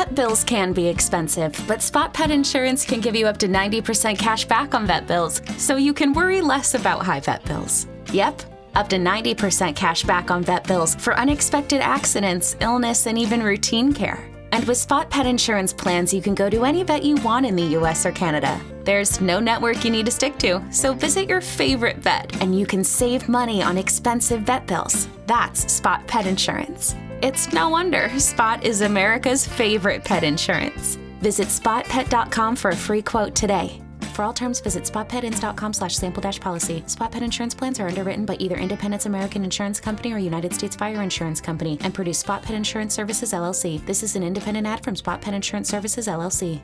Vet bills can be expensive, but Spot Pet Insurance can give you up to 90% cash back on vet bills, so you can worry less about high vet bills. Yep, up to 90% cash back on vet bills for unexpected accidents, illness, and even routine care. And with Spot Pet Insurance plans, you can go to any vet you want in the US or Canada. There's no network you need to stick to, so visit your favorite vet and you can save money on expensive vet bills. That's Spot Pet Insurance. It's no wonder Spot is America's favorite pet insurance. Visit spotpet.com for a free quote today. For all terms, visit spotpetins.com/sample-policy. Spot Pet Insurance plans are underwritten by either Independence American Insurance Company or United States Fire Insurance Company and produce Spot Pet Insurance Services, LLC. This is an independent ad from Spot Pet Insurance Services, LLC.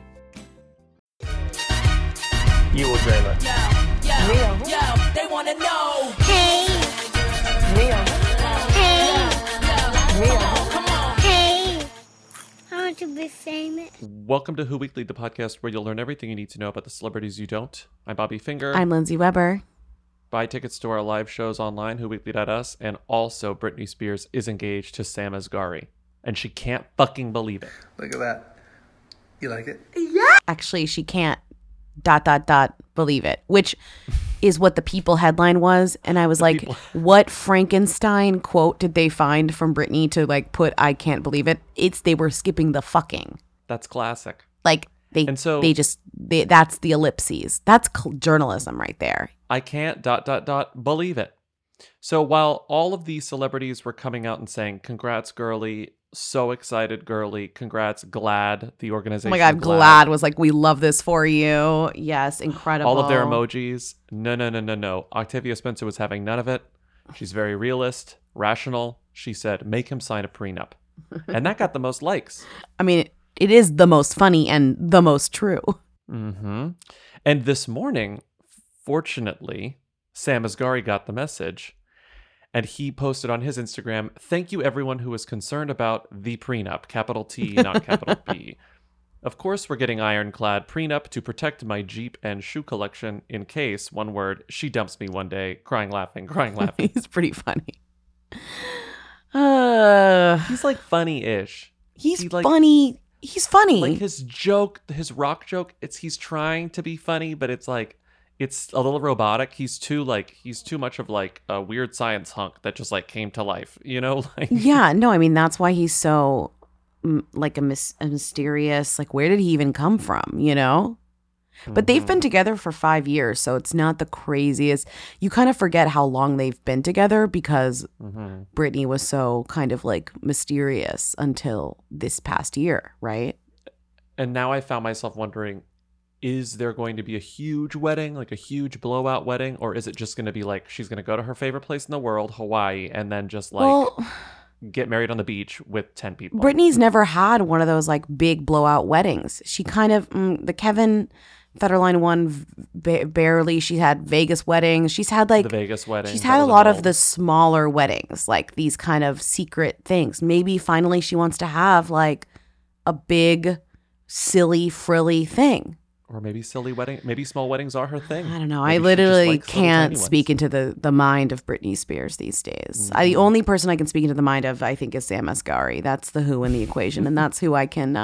You or Drayla? Yo, they want to know. Hey. Real. Hey. Real. Come on. Hey. I want to be famous. Welcome to Who Weekly, the podcast where you'll learn everything you need to know about the celebrities you don't. I'm Bobby Finger. I'm Lindsay Weber. Buy tickets to our live shows online, whoweekly.us, and also Britney Spears is engaged to Sam Asghari, and she can't fucking believe it. Look at that. You like it? Actually, she can't ... believe it, which is what the People headline was. And I was like, what Frankenstein quote did they find from Britney to like put I can't believe it? They were skipping the fucking. That's classic. Like that's the ellipses. That's journalism right there. I can't ... believe it. So while all of these celebrities were coming out and saying, congrats, girly, so excited, girly, congrats, GLAAD, the organization. Oh my God, GLAAD was like, we love this for you. Yes, incredible. All of their emojis. No. Octavia Spencer was having none of it. She's very realist, rational. She said, make him sign a prenup. And that got the most likes. I mean, it is the most funny and the most true. Mm-hmm. And this morning, fortunately, Sam Asghari got the message. And he posted on his Instagram, thank you everyone who was concerned about the prenup, capital T, not capital P. Of course, we're getting ironclad prenup to protect my Jeep and shoe collection in case, one word, she dumps me one day, crying, laughing. He's pretty funny. He's like funny-ish. He's funny. He's funny. Like his joke, his rock joke, he's trying to be funny, but it's like, it's a little robotic. He's too much of like a weird science hunk that just like came to life, you know? Like, yeah, no, I mean, that's why he's so like a mysterious, like where did he even come from, you know? But they've been together for 5 years, so it's not the craziest. You kind of forget how long they've been together because Britney was so kind of like mysterious until this past year, right? And now I found myself wondering, is there going to be a huge wedding, like a huge blowout wedding? Or is it just going to be like she's going to go to her favorite place in the world, Hawaii, and then just like get married on the beach with 10 people? Britney's never had one of those like big blowout weddings. She kind of, the Kevin Federline one, barely. She had Vegas weddings. She's had like... The Vegas wedding. She's had a lot of the smaller weddings, like these kind of secret things. Maybe finally she wants to have like a big, silly, frilly thing. Or maybe silly wedding. Maybe small weddings are her thing. I don't know. Maybe I literally just likes can't speak into the mind of Britney Spears these days. The only person I can speak into the mind of, I think, is Sam Asghari. That's the who in the equation, and that's who I can.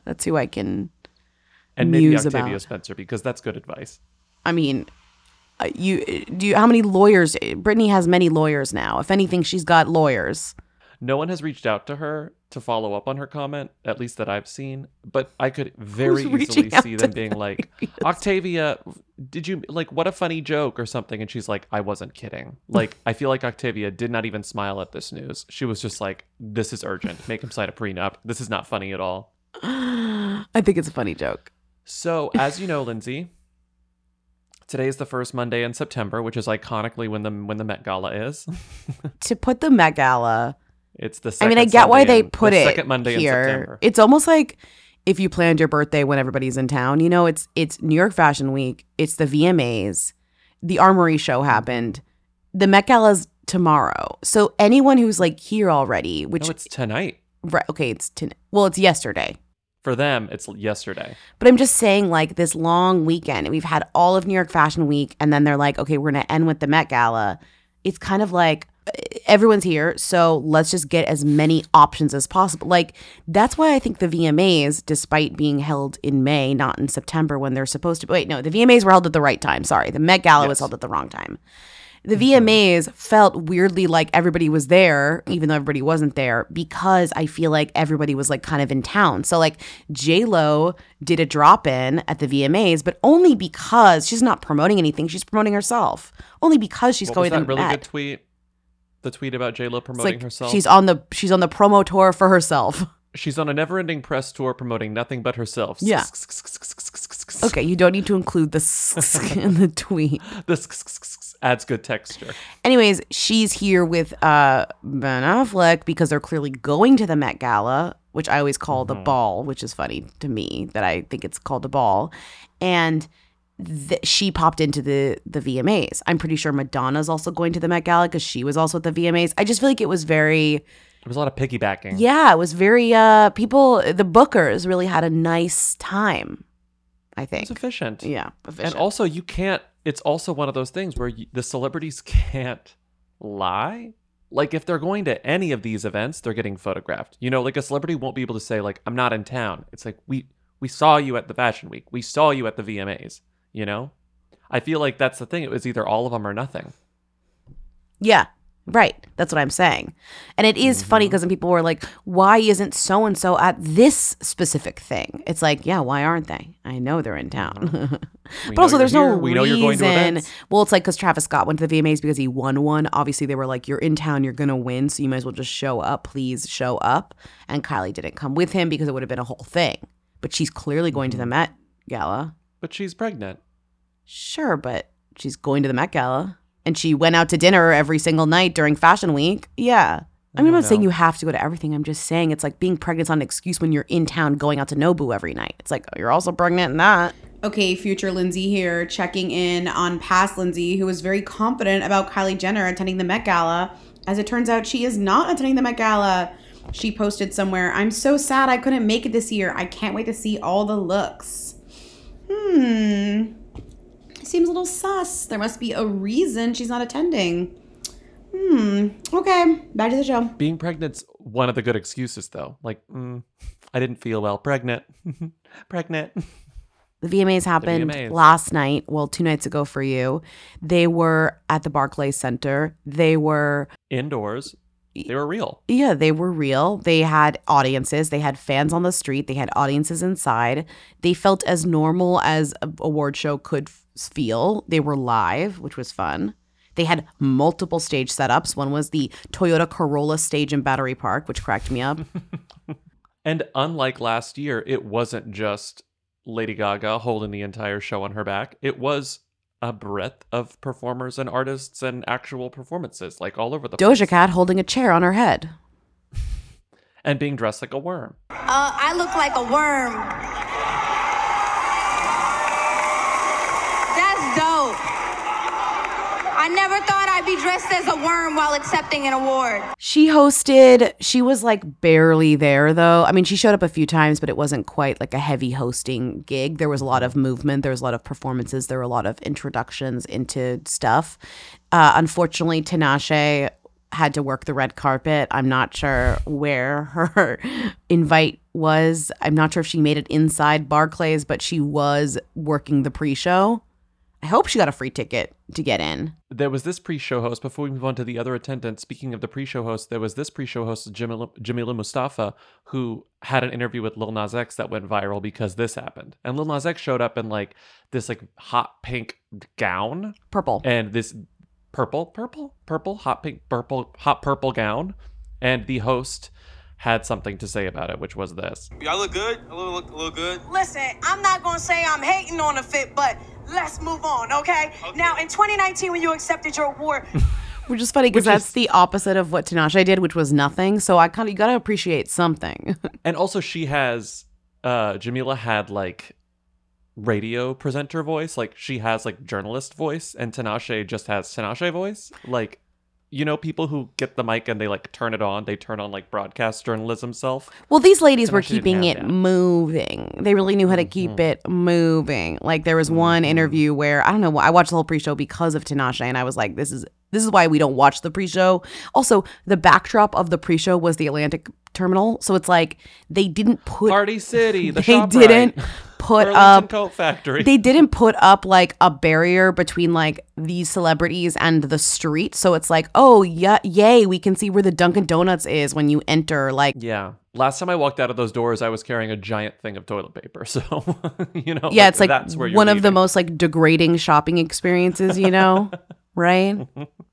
And maybe muse Octavia about. Spencer, because that's good advice. I mean, how many lawyers? Britney has many lawyers now. If anything, she's got lawyers. No one has reached out to her to follow up on her comment, at least that I've seen. But I could very easily see them being like, Octavia, did you, like, what a funny joke or something? And she's like, I wasn't kidding. Like, I feel like Octavia did not even smile at this news. She was just like, this is urgent. Make him sign a prenup. This is not funny at all. I think it's a funny joke. So, as you know, Lindsay, today is the first Monday in September, which is iconically when the Met Gala is. To put the Met Gala... It's the second I get why Sunday they put it second Monday here. in September. It's almost like if you planned your birthday when everybody's in town. You know, it's New York Fashion Week. It's the VMAs. The Armory show happened. The Met Gala's tomorrow. So anyone who's like here already, which... No, it's tonight. Right, okay, it's yesterday. For them, it's yesterday. But I'm just saying, like, this long weekend, and we've had all of New York Fashion Week, and then they're like, okay, we're going to end with the Met Gala. It's kind of like, everyone's here, so let's just get as many options as possible. Like, that's why I think the VMAs, despite being held in May, not in September when they're supposed to. Wait, no, the VMAs were held at the right time. Sorry, the Met Gala was held at the wrong time. The VMAs felt weirdly like everybody was there, even though everybody wasn't there, because I feel like everybody was like kind of in town. So like J-Lo did a drop-in at the VMAs, but only because she's not promoting anything. She's promoting herself. Only because she's What going was to that the really Met. good tweet? The tweet about J-Lo It's promoting like herself. she's on the promo tour for herself. She's on a never-ending press tour promoting nothing but herself. Yeah. Okay, you don't need to include the in the tweet. This adds good texture. Anyways, she's here with Ben Affleck because they're clearly going to the Met Gala, which I always call the ball, which is funny to me that I think it's called a ball. And she popped into the VMAs. I'm pretty sure Madonna's also going to the Met Gala because she was also at the VMAs. I just feel like it was very... There was a lot of piggybacking. Yeah, it was very... the bookers really had a nice time, I think. It's efficient. Yeah, efficient. And also, you can't... It's also one of those things where the celebrities can't lie. Like, if they're going to any of these events, they're getting photographed. You know, like a celebrity won't be able to say, like, I'm not in town. It's like, we saw you at the Fashion Week. We saw you at the VMAs, you know? I feel like that's the thing. It was either all of them or nothing. Yeah, right. That's what I'm saying. And it is funny because people were like, why isn't so-and-so at this specific thing? It's like, yeah, why aren't they? I know they're in town. But also there's no We know you're going to reason. events. Well, it's like because Travis Scott went to the VMAs because he won one. Obviously, they were like, you're in town, you're going to win, so you might as well just show up. Please show up. And Kylie didn't come with him because it would have been a whole thing. But she's clearly going to the Met Gala. But she's pregnant. Sure, but she's going to the Met Gala. And she went out to dinner every single night during Fashion Week. Yeah. I mean, I'm not saying you have to go to everything. I'm just saying it's like being pregnant's not an excuse when you're in town going out to Nobu every night. It's like, oh, you're also pregnant in that. Okay, future Lindsay here, checking in on past Lindsay, who was very confident about Kylie Jenner attending the Met Gala. As it turns out, she is not attending the Met Gala. She posted somewhere, I'm so sad I couldn't make it this year. I can't wait to see all the looks. Seems a little sus. There must be a reason she's not attending. Okay, back to the show. Being pregnant's one of the good excuses, though. Like, I didn't feel well. Pregnant. Pregnant. The VMAs happened VMAs. last night. Well, 2 nights ago for you. They were at the Barclays Center. They were... Indoors. They were real. Yeah, they were real. They had audiences. They had fans on the street. They had audiences inside. They felt as normal as an award show could feel. They were live, which was fun. They had multiple stage setups. One was the Toyota Corolla stage in Battery Park, which cracked me up. And unlike last year, it wasn't just Lady Gaga holding the entire show on her back. It was a breadth of performers and artists and actual performances, like all over the place. Doja Cat holding a chair on her head. And being dressed like a worm. I look like a worm. That's dope. I never thought I'd be dressed as a worm while accepting an award. She was like barely there though. I mean, she showed up a few times, but it wasn't quite like a heavy hosting gig. There was a lot of movement. There was a lot of performances. There were a lot of introductions into stuff. Unfortunately, Tinashe had to work the red carpet. I'm not sure where her invite was. I'm not sure if she made it inside Barclays, but she was working the pre-show. I hope she got a free ticket to get in. There was this pre-show host, before we move on to the other attendants, speaking of the pre-show host, there was this pre-show host, Jamila Mustafa, who had an interview with Lil Nas X that went viral because this happened. And Lil Nas X showed up in like this like hot pink gown. Purple. And this purple, hot purple gown. And the host had something to say about it, which was this. Y'all look good? A little good? Listen, I'm not gonna say I'm hating on the fit, but let's move on, okay? Now, in 2019, when you accepted your award, Which is funny because that's the opposite of what Tinashe did, which was nothing. So you gotta appreciate something. And also she has, Jamila had like radio presenter voice. Like she has like journalist voice, and Tinashe just has Tinashe voice. Like, you know, people who get the mic and they like turn it on, they turn on like broadcast journalism self. Well, these ladies were Tinashe didn't keeping have it that. moving. They really knew how to keep it moving. Like there was one interview where, I don't know, I watched the whole pre-show because of Tinashe, and I was like, this is This is why we don't watch the pre-show. Also, the backdrop of the pre-show was the Atlantic Terminal. So it's like they didn't put Party City, the they ShopRite, didn't put Burlington up Coat Factory. they didn't put up like a barrier between like these celebrities and the street. So it's like, oh yeah, yay, we can see where the Dunkin' Donuts is when you enter. Like, Yeah. Last time I walked out of those doors, I was carrying a giant thing of toilet paper. So, you know, yeah, it's like that's where you're one of the leaving. most like degrading shopping experiences, you know, right?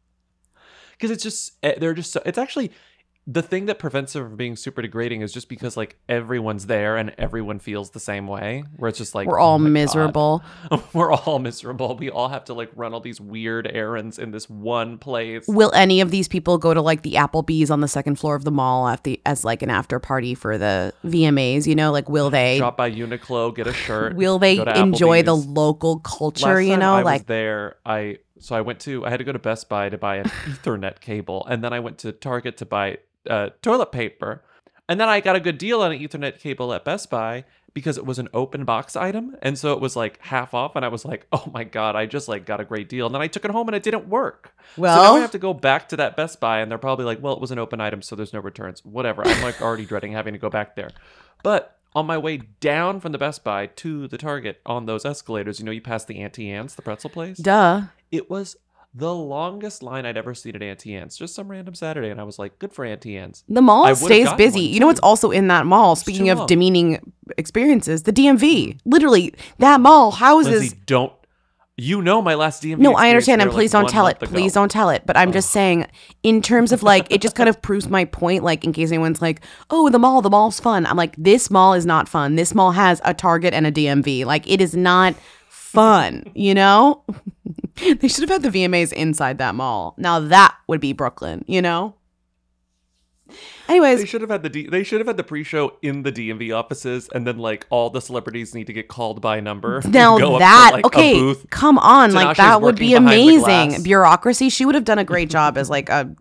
Because it's just, they're just, so, it's actually, the thing that prevents it from being super degrading is just because like everyone's there and everyone feels the same way, where it's just like, We're all oh my God. miserable. We're all miserable. We all have to like run all these weird errands in this one place. Will any of these people go to like the Applebee's on the second floor of the mall as like an after party for the VMAs? You know, like will they Drop by Uniqlo, get a shirt. will they go to enjoy the Applebee's. local culture? Last You time know, I like was there. I had to go to Best Buy to buy an Ethernet cable, and then I went to Target to buy toilet paper, and then I got a good deal on an Ethernet cable at Best Buy because it was an open box item, and so it was like half off, and I was like, oh my God, I just like got a great deal, and then I took it home and it didn't work. So now Well- I have to go back to that Best Buy, and they're probably like, well, it was an open item, so there's no returns. Whatever. I'm like already dreading having to go back there, but. On my way down from the Best Buy to the Target on those escalators, you know, you pass the Auntie Anne's, the pretzel place. duh. It was the longest line I'd ever seen at Auntie Anne's, just some random Saturday, and I was like, good for Auntie Anne's. The mall I would've stays gotten busy. one, You know what's too. also in that mall? Speaking too of long. demeaning experiences, the DMV. Literally, that mall houses. Lindsay, don't. You know my last DMV No, I experience understand, there, and please like, don't 1 tell it. month ago. Please don't tell it. But I'm just saying, in terms of like, it just kind of proves my point. Like, in case anyone's like, "Oh, the mall's fun." I'm like, this mall is not fun. This mall has a Target and a DMV. Like, it is not fun. You know, they should have had the VMAs inside that mall. Now that would be Brooklyn. You know. Anyways, They should have had the pre-show in the DMV offices, and then like all the celebrities need to get called by number. now go up that to, like, a okay, booth. come on, like Tinashe's that would working be behind the amazing. glass. Bureaucracy. She would have done a great job as like a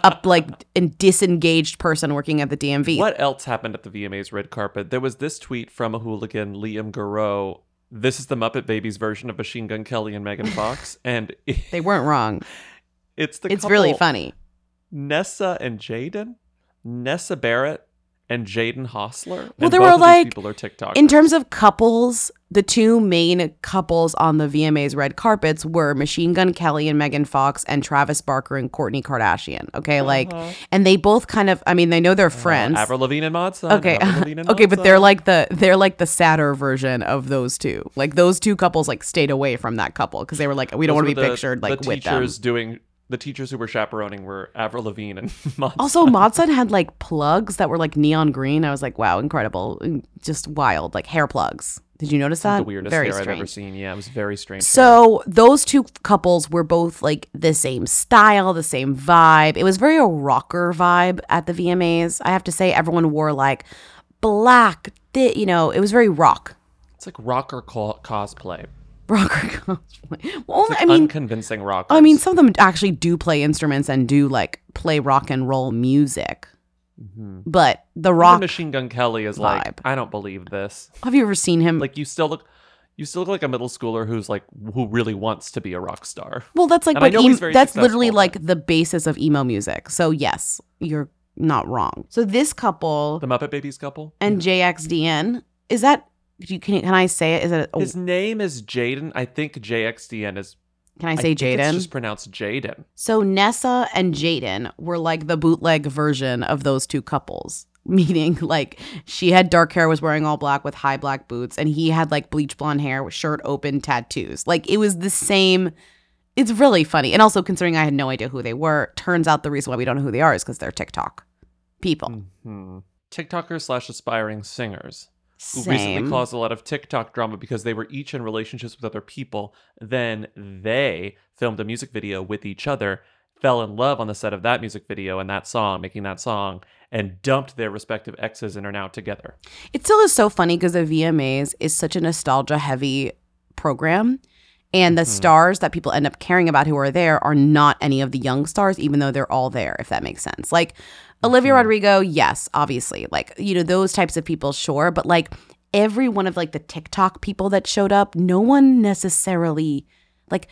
disengaged person working at the DMV. What else happened at the VMA's red carpet? There was this tweet from a hooligan, Liam Garreau. This is the Muppet Babies version of Machine Gun Kelly and Megan Fox, and They weren't wrong. it's It's really couple, funny. Nessa and Jaden, Nessa Barrett and Jaden Hostler. Well, And there both were of these like, people are TikTokers. in terms of couples, the two main couples on the VMA's red carpets were Machine Gun Kelly and Megan Fox and Travis Barker and Kourtney Kardashian. Okay, like, and they both kind of, I mean, they know they're friends. Avril Lavigne and Mod Sun. Okay, Avril Lavigne and okay, Mod but they're Sun. like the sadder version of those two. Like those two couples like stayed away from that couple because they were like, we don't Those want to be were the- pictured like the with them. teachers the teachers who were chaperoning were Avril Lavigne and Mod Also, Sun. Mod Sun had like plugs that were like neon green. I was like, wow, incredible, just wild, like hair plugs. Did you notice that? the weirdest Very hair strange. I've ever seen. Yeah, it was very strange. hair. So those two couples were both like the same style, the same vibe. It was very a rocker vibe at the VMAs. I have to say, everyone wore like black. You know, it was very rock. It's like rocker cosplay. Rocker cosplay. Well, It's like I mean, unconvincing rockers. I mean, some of them actually do play instruments and do like play rock and roll music. But the Even rock. Machine Gun Kelly is like, vibe. I don't believe this. Have you ever seen him? Like you still look like a middle schooler who really wants to be a rock star. Well, that's like And I what know he's very that's literally successful, like but- the basis of emo music. So yes, you're not wrong. So this couple The Muppet Babies couple. and JXDN, is that can I say it? Is it His name is Jaden. I think JXDN is. can I say think it's Jaden? just pronounced Jaden. So Nessa and Jaden were like the bootleg version of those two couples. Meaning like she had dark hair, was wearing all black with high black boots, and he had like bleach blonde hair with shirt open, tattoos. Like it was the same. It's really funny. And also considering I had no idea who they were, turns out the reason why we don't know who they are is because they're TikTok people. TikTokers / aspiring singers who recently Same. caused a lot of TikTok drama because they were each in relationships with other people. Then they filmed a music video with each other, fell in love on the set of that music video and that song, making that song, and dumped their respective exes and are now together. It still is so funny because the VMAs is such a nostalgia heavy program. And the stars that people end up caring about who are there are not any of the young stars, even though they're all there, if that makes sense. Like Olivia Rodrigo, yes, obviously. Like, you know, those types of people, sure. But like every one of like the TikTok people that showed up, no one necessarily like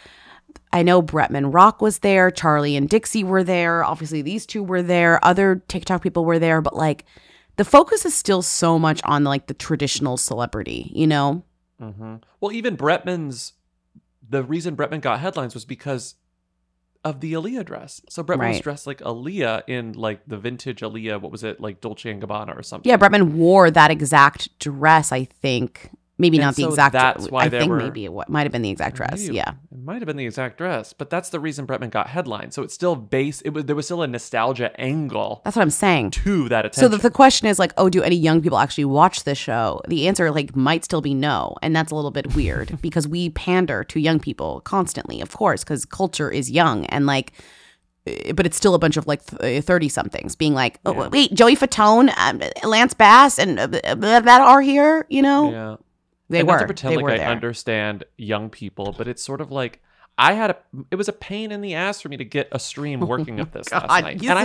I know Bretman Rock was there. Charlie and Dixie were there. Obviously, these two were there. Other TikTok people were there. But like, the focus is still so much on like the traditional celebrity, you know? Mm-hmm. Well, even the reason Bretman got headlines was because of the Aaliyah dress. So Bretman was dressed like Aaliyah in like the vintage Aaliyah, what was it, like Dolce & Gabbana or something. Yeah, Bretman wore that exact dress, I think. Maybe not the exact dress. That's why maybe it might have been the exact dress. Yeah. It might have been the exact dress, but that's the reason Bretman got headlines. So it's still there was still a nostalgia angle. That's what I'm saying. To that attention. So the question is like, oh, do any young people actually watch this show? The answer like might still be no, and that's a little bit weird because we pander to young people constantly, of course, because culture is young and like. But it's still a bunch of like 30 somethings being like, oh, wait, Joey Fatone, Lance Bass, and that are here, you know? Yeah. They and were. Not to pretend they like I there. Understand young people, but it's sort of like it was a pain in the ass for me to get a stream working of this last night. And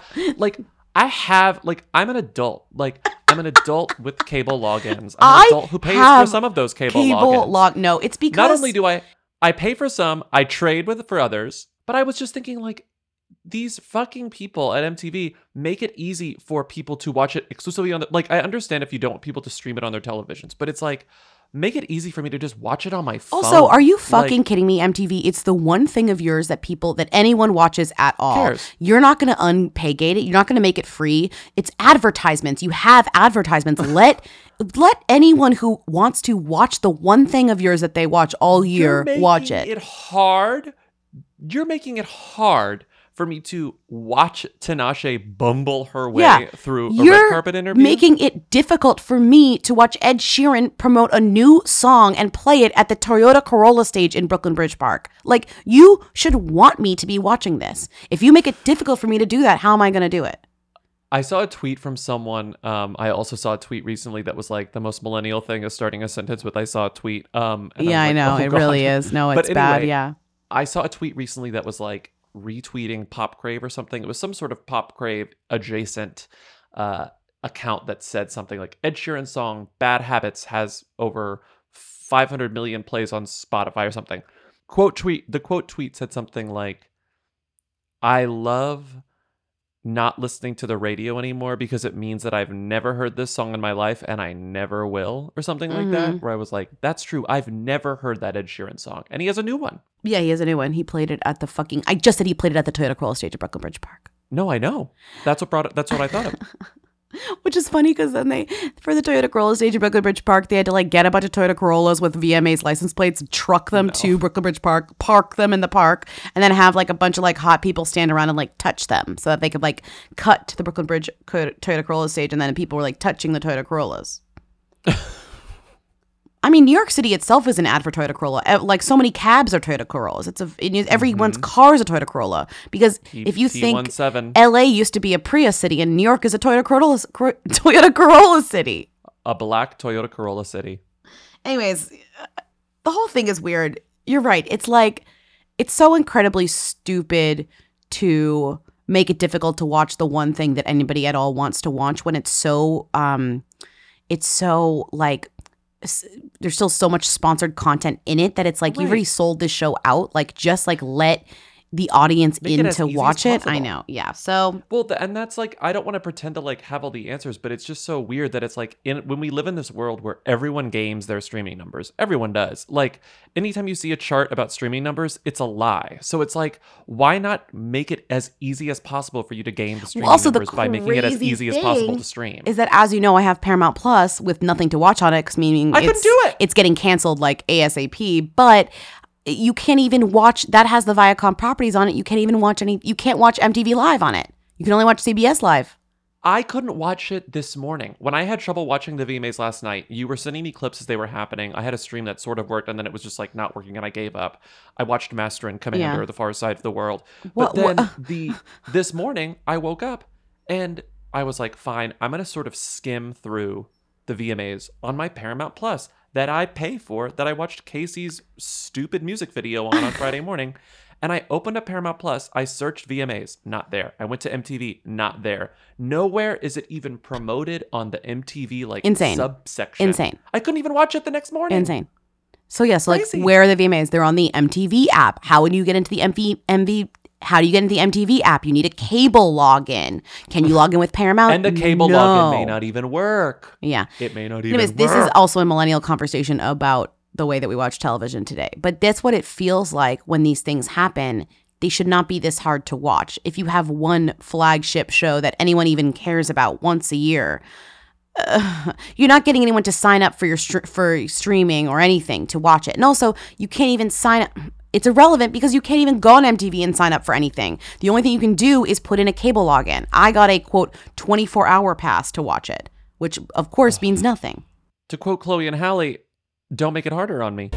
I'm an adult. Like I'm an adult with cable logins. I'm an adult who pays for some of those cable logins. No, it's because not only do I pay for some, I trade for others, but I was just thinking like these fucking people at MTV make it easy for people to watch it exclusively on like I understand if you don't want people to stream it on their televisions, but it's like make it easy for me to just watch it on my phone. Also, are you fucking kidding me, MTV? It's the one thing of yours that anyone watches at all. Cares. You're not going to unpay-gate it. You're not going to make it free. It's advertisements. You have advertisements. Let anyone who wants to watch the one thing of yours that they watch all year watch it. You're making it hard for me to watch Tinashe bumble her way through a red carpet interview. You're making it difficult for me to watch Ed Sheeran promote a new song and play it at the Toyota Corolla stage in Brooklyn Bridge Park. Like, you should want me to be watching this. If you make it difficult for me to do that, how am I going to do it? I saw a tweet from someone. I also saw a tweet recently that was like the most millennial thing is starting a sentence with I saw a tweet. I know. It really is. No, it's bad. Yeah. I saw a tweet recently that was like, retweeting Pop Crave or something. It was some sort of Pop Crave adjacent account that said something like Ed Sheeran's song Bad Habits has over 500 million plays on Spotify or something. The quote tweet said something like, I love not listening to the radio anymore because it means that I've never heard this song in my life and I never will, or something like that, where I was like, that's true. I've never heard that Ed Sheeran song. And he has a new one. Yeah, he has a new one. He played it at I just said he played it at the Toyota Corolla stage at Brooklyn Bridge Park. No, I know. That's what I thought of. Which is funny because then for the Toyota Corolla stage at Brooklyn Bridge Park, they had to like get a bunch of Toyota Corollas with VMA's license plates, truck them to Brooklyn Bridge Park, park them in the park, and then have like a bunch of like hot people stand around and like touch them so that they could like cut to the Brooklyn Bridge Toyota Corolla stage, and then people were like touching the Toyota Corollas. I mean, New York City itself is an ad for Toyota Corolla. Like so many cabs are Toyota Corollas. Everyone's car is a Toyota Corolla because if you think LA used to be a Prius city and New York is a Toyota Corolla city. A black Toyota Corolla city. Anyways, the whole thing is weird. You're right. It's like it's so incredibly stupid to make it difficult to watch the one thing that anybody at all wants to watch when it's so like there's still so much sponsored content in it that it's like you've already sold this show out. Like just like let the audience in to watch it. I know. Yeah. So and that's like I don't want to pretend to like have all the answers, but it's just so weird that it's like when we live in this world where everyone games their streaming numbers. Everyone does. Like anytime you see a chart about streaming numbers, it's a lie. So it's like why not make it as easy as possible for you to game the streaming numbers by making it as easy as possible to stream? Is that as you know, I have Paramount Plus with nothing to watch on it, because meaning I couldn't do it. It's getting canceled like ASAP, but you can't even watch that has the Viacom properties on it. You can't even watch you can't watch MTV Live on it. You can only watch CBS Live. I couldn't watch it this morning. When I had trouble watching the VMAs last night, you were sending me clips as they were happening. I had a stream that sort of worked and then it was just like not working and I gave up. I watched Master and Commander, The Far Side of the World. But this morning I woke up and I was like, fine, I'm going to sort of skim through the VMAs on my Paramount Plus that I pay for, that I watched Casey's stupid music video on Friday morning. And I opened up Paramount Plus. I searched VMAs, not there. I went to MTV, not there. Nowhere is it even promoted on the MTV like subsection. Insane. I couldn't even watch it the next morning. Insane. So yeah, so like Crazy. where are the VMAs? They're on the MTV app. How would you get into the how do you get into the MTV app? You need a cable login. Can you log in with Paramount? And the cable No. login may not even work. Yeah. It may not even Anyways, work. this is also a millennial conversation about the way that we watch television today. But that's what it feels like when these things happen. They should not be this hard to watch. If you have one flagship show that anyone even cares about once a year, you're not getting anyone to sign up for your for streaming or anything to watch it. And also, you can't even sign up. It's irrelevant because you can't even go on MTV and sign up for anything. The only thing you can do is put in a cable login. I got a, quote, 24-hour pass to watch it, which, of course, means nothing. To quote Chloe and Halle, don't make it harder on me.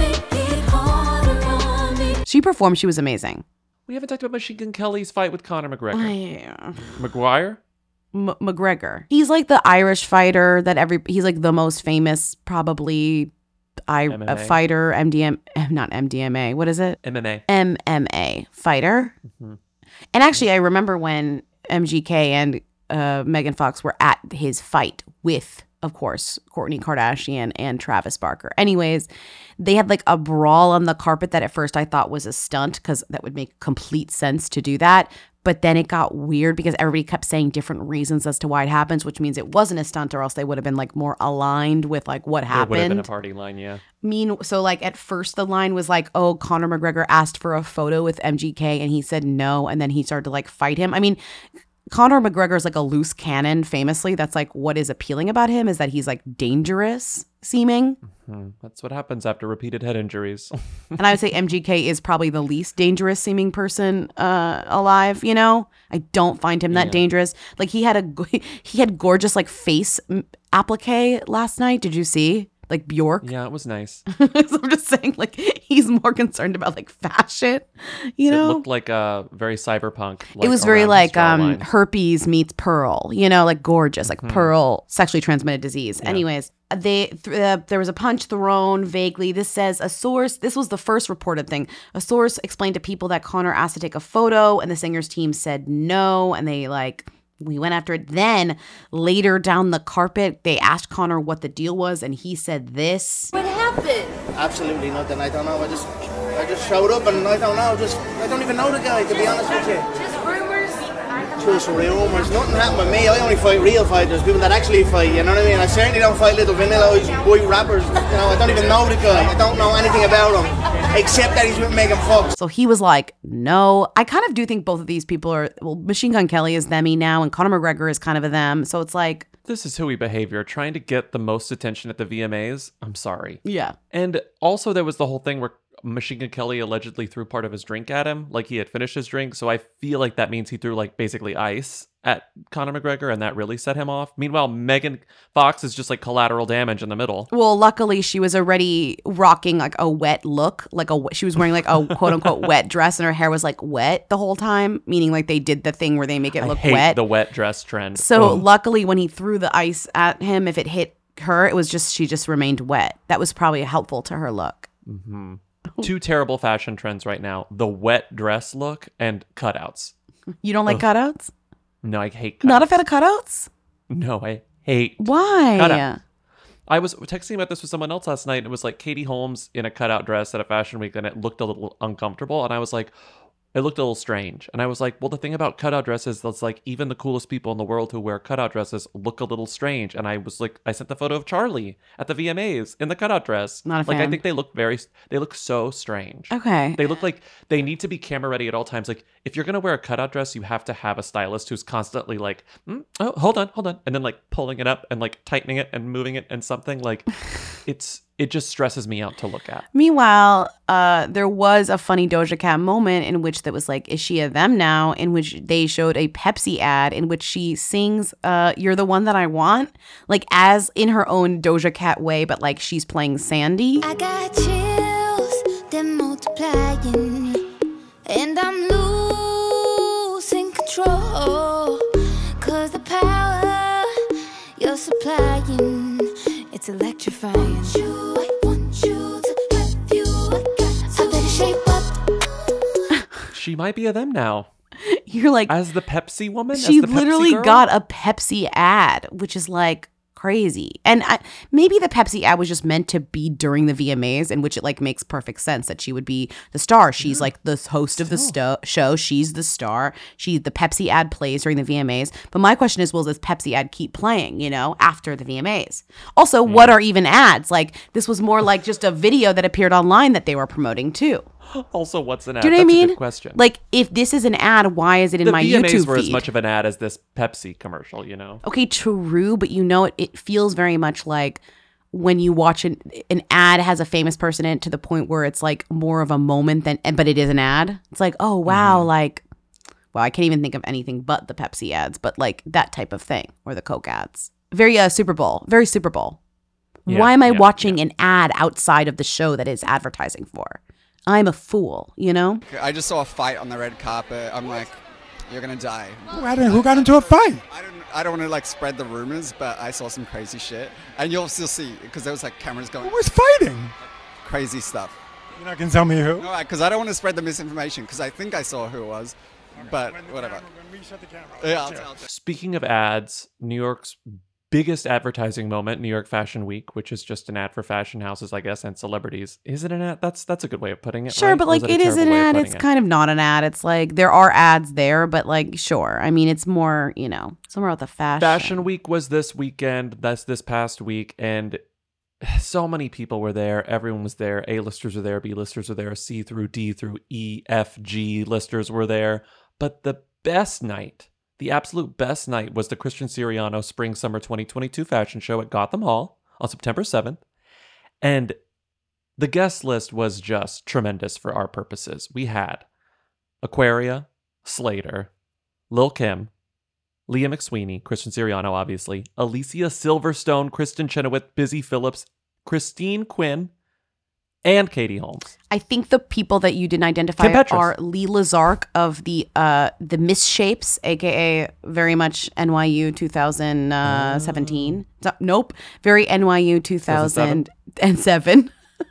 She performed. She was amazing. We haven't talked about Machine Gun Kelly's fight with Conor McGregor. Yeah. McGuire? McGregor. He's like the Irish fighter that he's like the most famous, probably MMA. fighter, not MDMA. What is it? MMA fighter. Mm-hmm. And actually, I remember when MGK and Megan Fox were at his fight with, of course, Kourtney Kardashian and Travis Barker. Anyways, they had like a brawl on the carpet that at first I thought was a stunt because that would make complete sense to do that. But then it got weird because everybody kept saying different reasons as to why it happens, which means it wasn't a stunt, or else they would have been like more aligned with like what happened. It would have been a party line, yeah. So like at first the line was like, oh, Conor McGregor asked for a photo with MGK and he said no, and then he started to like fight him. I mean, Conor McGregor is like a loose cannon, famously. That's like what is appealing about him is that he's like dangerous seeming. Mm-hmm. That's what happens after repeated head injuries. And I would say MGK is probably the least dangerous seeming person alive, you know? I don't find him that dangerous. Like he had gorgeous like face applique last night. Did you see? Like Bjork. Yeah, it was nice. So I'm just saying, like, he's more concerned about like fashion, you know? It looked like very cyberpunk. It was very like herpes meets Pearl, you know, like gorgeous, like Pearl, sexually transmitted disease. Yeah. Anyways, there was a punch thrown vaguely. This says a source. This was the first reported thing. A source explained to people that Conor asked to take a photo, and the Singers team said no, and they like. We went after it. Then later down the carpet, they asked Conor what the deal was, and he said this. What happened? Absolutely nothing. I don't know. I just showed up and I don't know. I don't even know the guy, to be honest with you. Just rumors? Just rumours. Nothing happened with me. I only fight real fighters, people that actually fight, you know what I mean? I certainly don't fight little vanilla white rappers. You know, I don't even know the guy. I don't know anything about him, except that he's with Megan Fox. So he was like, no. I kind of do think both of these people are, well, Machine Gun Kelly is them-y now, and Conor McGregor is kind of a them. So it's like, this is hooey behavior, trying to get the most attention at the VMAs. I'm sorry. yeah. And also there was the whole thing where Machine Gun Kelly allegedly threw part of his drink at him, like he had finished his drink. So I feel like that means he threw like basically ice at Conor McGregor, and that really set him off. Meanwhile, Megan Fox is just like collateral damage in the middle. Well, luckily she was already rocking like a wet look, she was wearing like a quote unquote wet dress, and her hair was like wet the whole time, meaning like they did the thing where they make it look I hate wet. the wet dress trend. So Ugh. luckily when he threw the ice at him, if it hit her, it was just, she just remained wet. That was probably helpful to her look. Mm-hmm. Two terrible fashion trends right now: the wet dress look and cutouts. You don't like cutouts? No, I hate cutouts. Not a fan of cutouts? No, I hate. Why? Cutout. I was texting about this with someone else last night, and it was like Katie Holmes in a cutout dress at a fashion week, and it looked a little uncomfortable, and I was like, it looked a little strange. And I was like, well, the thing about cutout dresses, that's like even the coolest people in the world who wear cutout dresses look a little strange. And I was like, I sent the photo of Charlie at the VMAs in the cutout dress. Not a fan. Like, I think they look so strange. Okay. They look like they need to be camera ready at all times. Like, if you're going to wear a cutout dress, you have to have a stylist who's constantly like, oh, hold on. And then like pulling it up and like tightening it and moving it and something like it just stresses me out to look at. Meanwhile, there was a funny Doja Cat moment in which that was like, is she a them now? In which they showed a Pepsi ad in which she sings, "You're the one that I want," like as in her own Doja Cat way, but like she's playing Sandy. I got chills, they're multiplying, and I'm losing control, 'cause the power you're supplying, it's electrifying. I want you to have you. I better shape up. She might be a them now. You're like, as the Pepsi woman? She as the Pepsi literally girl? got a Pepsi ad, which is like crazy. And maybe the Pepsi ad was just meant to be during the VMAs, in which it like makes perfect sense that she would be the star. She's like the host of the show. She's the star. The Pepsi ad plays during the VMAs. But my question is, will this Pepsi ad keep playing, after the VMAs? Also, what are even ads? Like, this was more like just a video that appeared online that they were promoting too. Also, what's an ad? Do you know what I mean? A good question. Like, if this is an ad, why is it in my YouTube feed? The VMAs were as much of an ad as this Pepsi commercial, Okay, true, but it feels very much like when you watch an ad has a famous person in it, to the point where it's like more of a moment but it is an ad. It's like, oh wow, I can't even think of anything but the Pepsi ads, but like that type of thing, or the Coke ads. Very Super Bowl. Yeah, why am I watching an ad outside of the show that is advertising for? I'm a fool, I just saw a fight on the red carpet. I'm like, you're gonna die. Who got into a fight? I don't want to spread the rumors, but I saw some crazy shit, and you'll still see because there was cameras going. Who was fighting? Crazy stuff. You're not gonna tell me who? No, because I don't want to spread the misinformation, because I think I saw who it was, but whatever. When we shut the camera. Yeah, I'll tell. Speaking of ads, New York's biggest advertising moment, New York Fashion Week, which is just an ad for fashion houses, I guess, and celebrities. Is it an ad? That's a good way of putting it. Sure, right? but it is an ad. It's kind of not an ad. It's like there are ads there, but sure. I mean, it's more, somewhere with the fashion. Fashion Week was this weekend. That's this past week, and so many people were there. Everyone was there. A-listers were there. B-listers were there. C through D through E, F, G listers were there. But the best night, the absolute best night, was the Christian Siriano Spring-Summer 2022 fashion show at Gotham Hall on September 7th. And the guest list was just tremendous for our purposes. We had Aquaria, Slater, Lil' Kim, Leah McSweeney, Christian Siriano, obviously, Alicia Silverstone, Kristen Chenoweth, Busy Phillips, Christine Quinn, and Katie Holmes. I think the people that you didn't identify are Lee Lazark of the Misshapes, aka very much NYU 2017. Nope, very NYU 2007.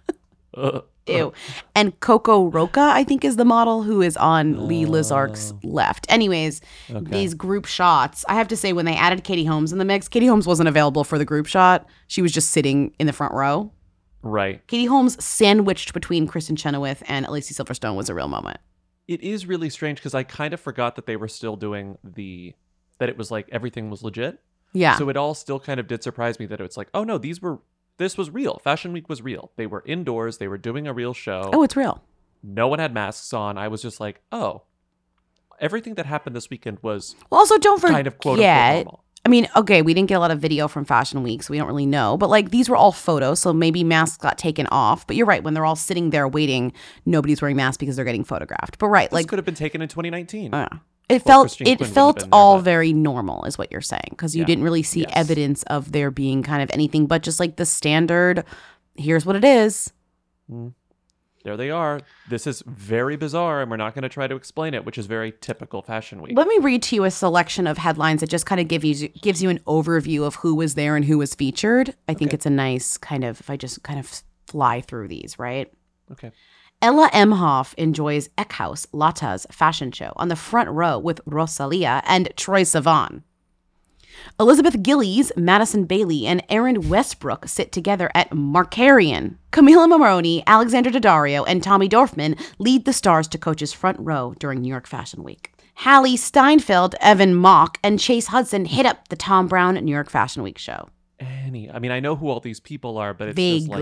Ew. And Coco Roca, I think, is the model who is on Lee Lazark's left. Anyways, these group shots, I have to say, when they added Katie Holmes in the mix, Katie Holmes wasn't available for the group shot. She was just sitting in the front row. Right. Katie Holmes sandwiched between Kristen Chenoweth and Alicia Silverstone was a real moment. It is really strange because I kind of forgot that they were still doing that it was like everything was legit. Yeah. So it all still kind of did surprise me that it's like, oh no, this was real. Fashion Week was real. They were indoors. They were doing a real show. Oh, it's real. No one had masks on. I was just like, oh, everything that happened this weekend was also don't forget, kind of quote unquote normal. I mean, okay, we didn't get a lot of video from Fashion Week, so we don't really know. But these were all photos, so maybe masks got taken off. But you're right, when they're all sitting there waiting, nobody's wearing masks because they're getting photographed. But right, this could have been taken in 2019. It felt all very normal, is what you're saying, because you didn't really see evidence of there being kind of anything but just the standard. Here's what it is. There they are. This is very bizarre, and we're not going to try to explain it, which is very typical Fashion Week. Let me read to you a selection of headlines that just kind of gives you an overview of who was there and who was featured. I think it's a nice kind of, if I just kind of fly through these, right? Okay. Ella Emhoff enjoys Eckhouse Latta's fashion show on the front row with Rosalia and Troye Sivan. Elizabeth Gillies, Madison Bailey, and Erin Westbrook sit together at Markarian. Camila Moroni, Alexander Daddario, and Tommy Dorfman lead the stars to Coach's front row during New York Fashion Week. Hallie Steinfeld, Evan Mock, and Chase Hudson hit up the Tom Brown New York Fashion Week show. I know who all these people are, but it's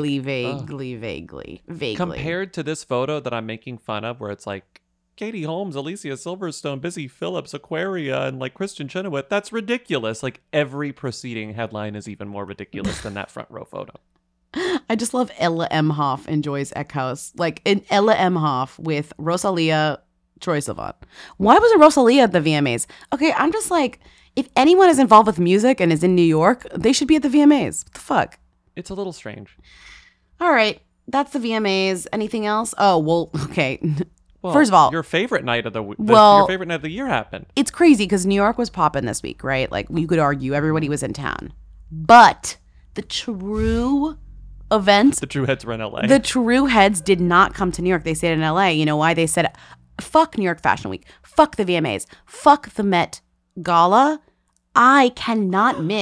vaguely. Compared to this photo that I'm making fun of, where it's like Katie Holmes, Alicia Silverstone, Busy Phillips, Aquaria, and Kristen Chenoweth, that's ridiculous. Every preceding headline is even more ridiculous than that front row photo. I just love Ella Emhoff enjoys Eckhouse. An Ella Emhoff with Rosalia, Troye Sivan. Why wasn't Rosalia at the VMAs? Okay, I'm just if anyone is involved with music and is in New York, they should be at the VMAs. What the fuck? It's a little strange. All right, that's the VMAs. Anything else? Oh, well, okay. Well, first of all, your favorite night of your favorite night of the year happened. It's crazy because New York was popping this week, right? You could argue everybody was in town. But the true events... The true heads were in LA. The true heads did not come to New York. They stayed in LA. You know why? They said, fuck New York Fashion Week. Fuck the VMAs. Fuck the Met Gala. I cannot miss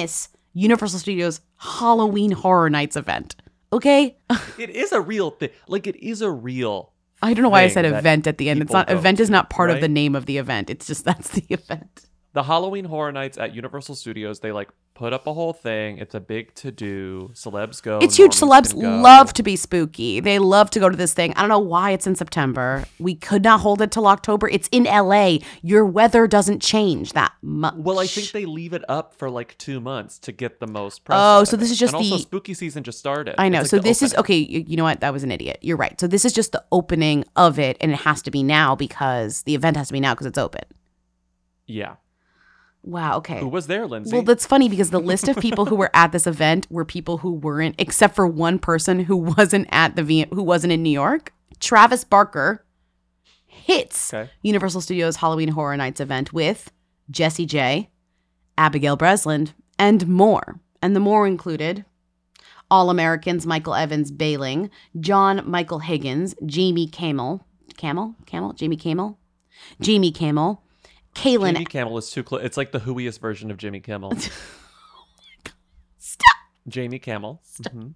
Universal Studios Halloween Horror Nights event. Okay? It is a real thing. Like, it is a real I don't know why I thing said that event at the end. It's people not go event is to, not part of right? the name of the event. It's just that's the event. The Halloween Horror Nights at Universal Studios, they like put up a whole thing. It's a big to-do. Celebs go. It's huge. normies Celebs can go. love to be spooky. They love to go to this thing. I don't know why it's in September. We could not hold it till October. It's in LA. Your weather doesn't change that much. Well, I think they leave it up for like 2 months to get the most press. Oh, out so of this it. is just and also the- spooky season just started. I know. It's So like the this is opening. okay. You know what? That was an idiot. You're right. So this is just the opening of it, and it has to be now because the event has to be now because it's open. Yeah. Wow. Okay. Who was there, Lindsay? Well, that's funny because the list of people who were at this event were people who weren't, except for one person who wasn't at who wasn't in New York. Travis Barker hits Universal Studios Halloween Horror Nights event with Jessie J, Abigail Breslin, and more. And the more included All Americans Michael Evans Bailing, John Michael Higgins, Jamie Kimmel, Jamie Kimmel, Kaylin. Jimmy Kimmel is too close. It's like the whoiest version of Jimmy Kimmel. Stop. Jamie Kimmel. Mhm.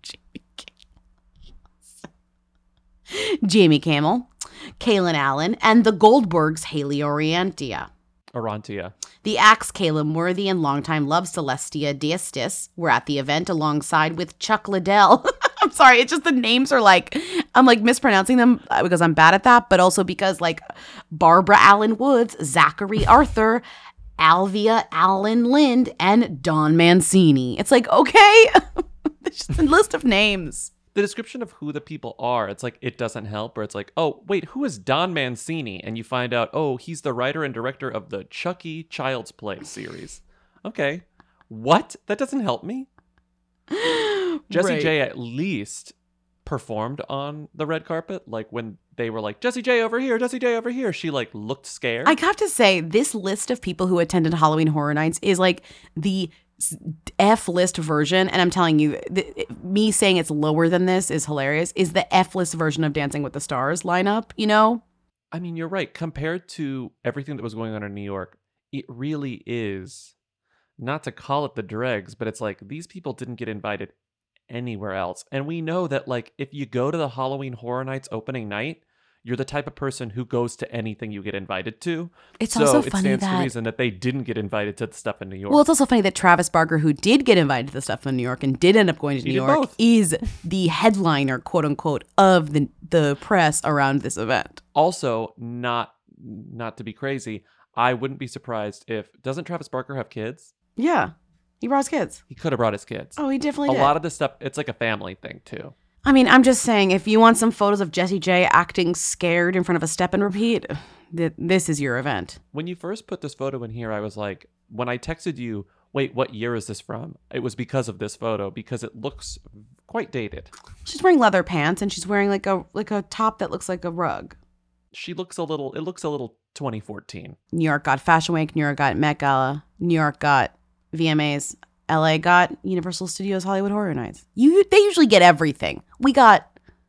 Jamie Kimmel, Kaylin Allen, and the Goldbergs, Haley Orientia. The Axe, Caleb Worthy, and longtime love Celestia Diestis were at the event alongside with Chuck Liddell. I'm sorry, it's just the names are like, I'm like mispronouncing them because I'm bad at that, but also because like Barbara Allen Woods, Zachary Arthur, Alvia Allen Lind, and Don Mancini. It's like, okay, it's just a list of names. The description of who the people are, it's like, it doesn't help. Or it's like, oh, wait, who is Don Mancini? And you find out, oh, he's the writer and director of the Chucky Child's Play series. Okay. What? That doesn't help me. Jessie Right. J at least performed on the red carpet. Like when they were like, Jessie J over here, Jessie J over here. She like looked scared. I have to say, this list of people who attended Halloween Horror Nights is like the F list version. And I'm telling you, me saying it's lower than this is hilarious, is the F list version of Dancing with the Stars lineup, you know? I mean, you're right. Compared to everything that was going on in New York, it really is, not to call it the dregs, but it's like these people didn't get invited anywhere else. And we know that like if you go to the Halloween Horror Nights opening night, you're the type of person who goes to anything you get invited to. It's so also it funny stands that- to reason that they didn't get invited to the stuff in New York. Well, it's also funny that Travis Barker, who did get invited to the stuff in New York and did end up going to He New did York, both. is the headliner, quote unquote, of the press around this event. Also, not to be crazy, I wouldn't be surprised if, doesn't Travis Barker have kids? Yeah. He brought his kids. He could have brought his kids. Oh, he definitely A did. lot of this stuff, it's like a family thing too. I mean, I'm just saying, if you want some photos of Jessie J acting scared in front of a step and repeat, this is your event. When you first put this photo in here, I was like, when I texted you, wait, what year is this from? It was because of this photo, because it looks quite dated. She's wearing leather pants and she's wearing like a top that looks like a rug. It looks a little 2014. New York got Fashion Week, New York got Met Gala, New York got VMAs, LA got Universal Studios Hollywood Horror Nights. They usually get everything. We got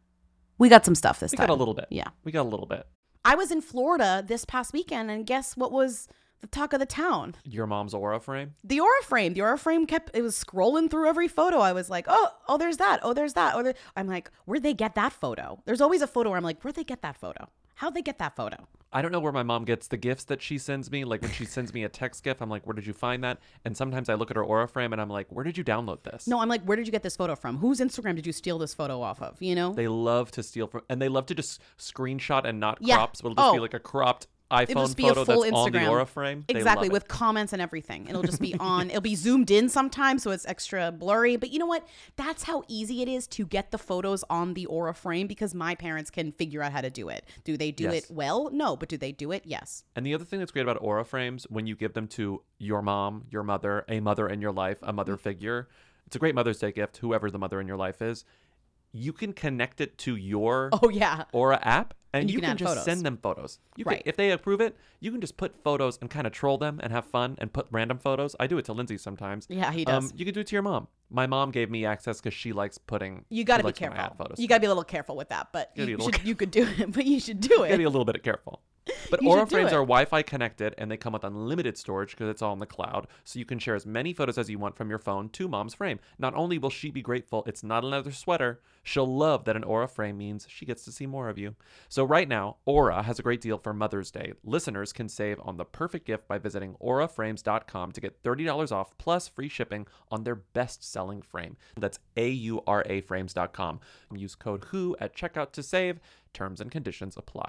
some stuff this We time. got a little bit. Yeah. We got a little bit. I was in Florida this past weekend, and guess what was the talk of the town? Your mom's Aura frame? The Aura frame. The Aura frame it was scrolling through every photo. I was like, oh, there's that. Oh, there's that. I'm like, where'd they get that photo? There's always a photo where I'm like, where'd they get that photo? How'd they get that photo? I don't know where my mom gets the gifts that she sends me. Like when she sends me a text gift, I'm like, where did you find that? And sometimes I look at her Aura frame and I'm like, where did you download this? No, I'm like, where did you get this photo from? Whose Instagram did you steal this photo off of? You know? They love to steal from, and they love to just screenshot and not Yeah. crop. So it'll just be Oh. like a cropped It'll iPhone just be a photo full that's on the Instagram. Aura frame. They Exactly, love it. with comments and everything. It'll just be on. It'll be zoomed in sometimes, so it's extra blurry. But you know what? That's how easy it is to get the photos on the Aura frame because my parents can figure out how to do it. Do they do Yes. it well? No, but do they do it? Yes. And the other thing that's great about Aura frames, when you give them to your mom, your mother, a mother in your life, a mother figure, it's a great Mother's Day gift, whoever the mother in your life is. You can connect it to your Oh yeah. Aura app, and you can can add just photos. send them photos. You Right. can, if they approve it, you can just put photos and kind of troll them and have fun and put random photos. I do it to Lindsay sometimes. Yeah, he does. You can do it to your mom. My mom gave me access because she likes putting. You got to she be likes when I careful. add photos. You got to be a little careful with that, but Gotta be a you little could do it. But you should do Gotta be it. a little bit careful. But You Aura should do frames it. are Wi-Fi connected, and they come with unlimited storage because it's all in the cloud. So you can share as many photos as you want from your phone to Mom's frame. Not only will she be grateful it's not another sweater, she'll love that an Aura frame means she gets to see more of you. So right now, Aura has a great deal for Mother's Day. Listeners can save on the perfect gift by visiting auraframes.com to get $30 off plus free shipping on their best-selling frame. That's AURAframes.com. Use code WHO at checkout to save. Terms and conditions apply.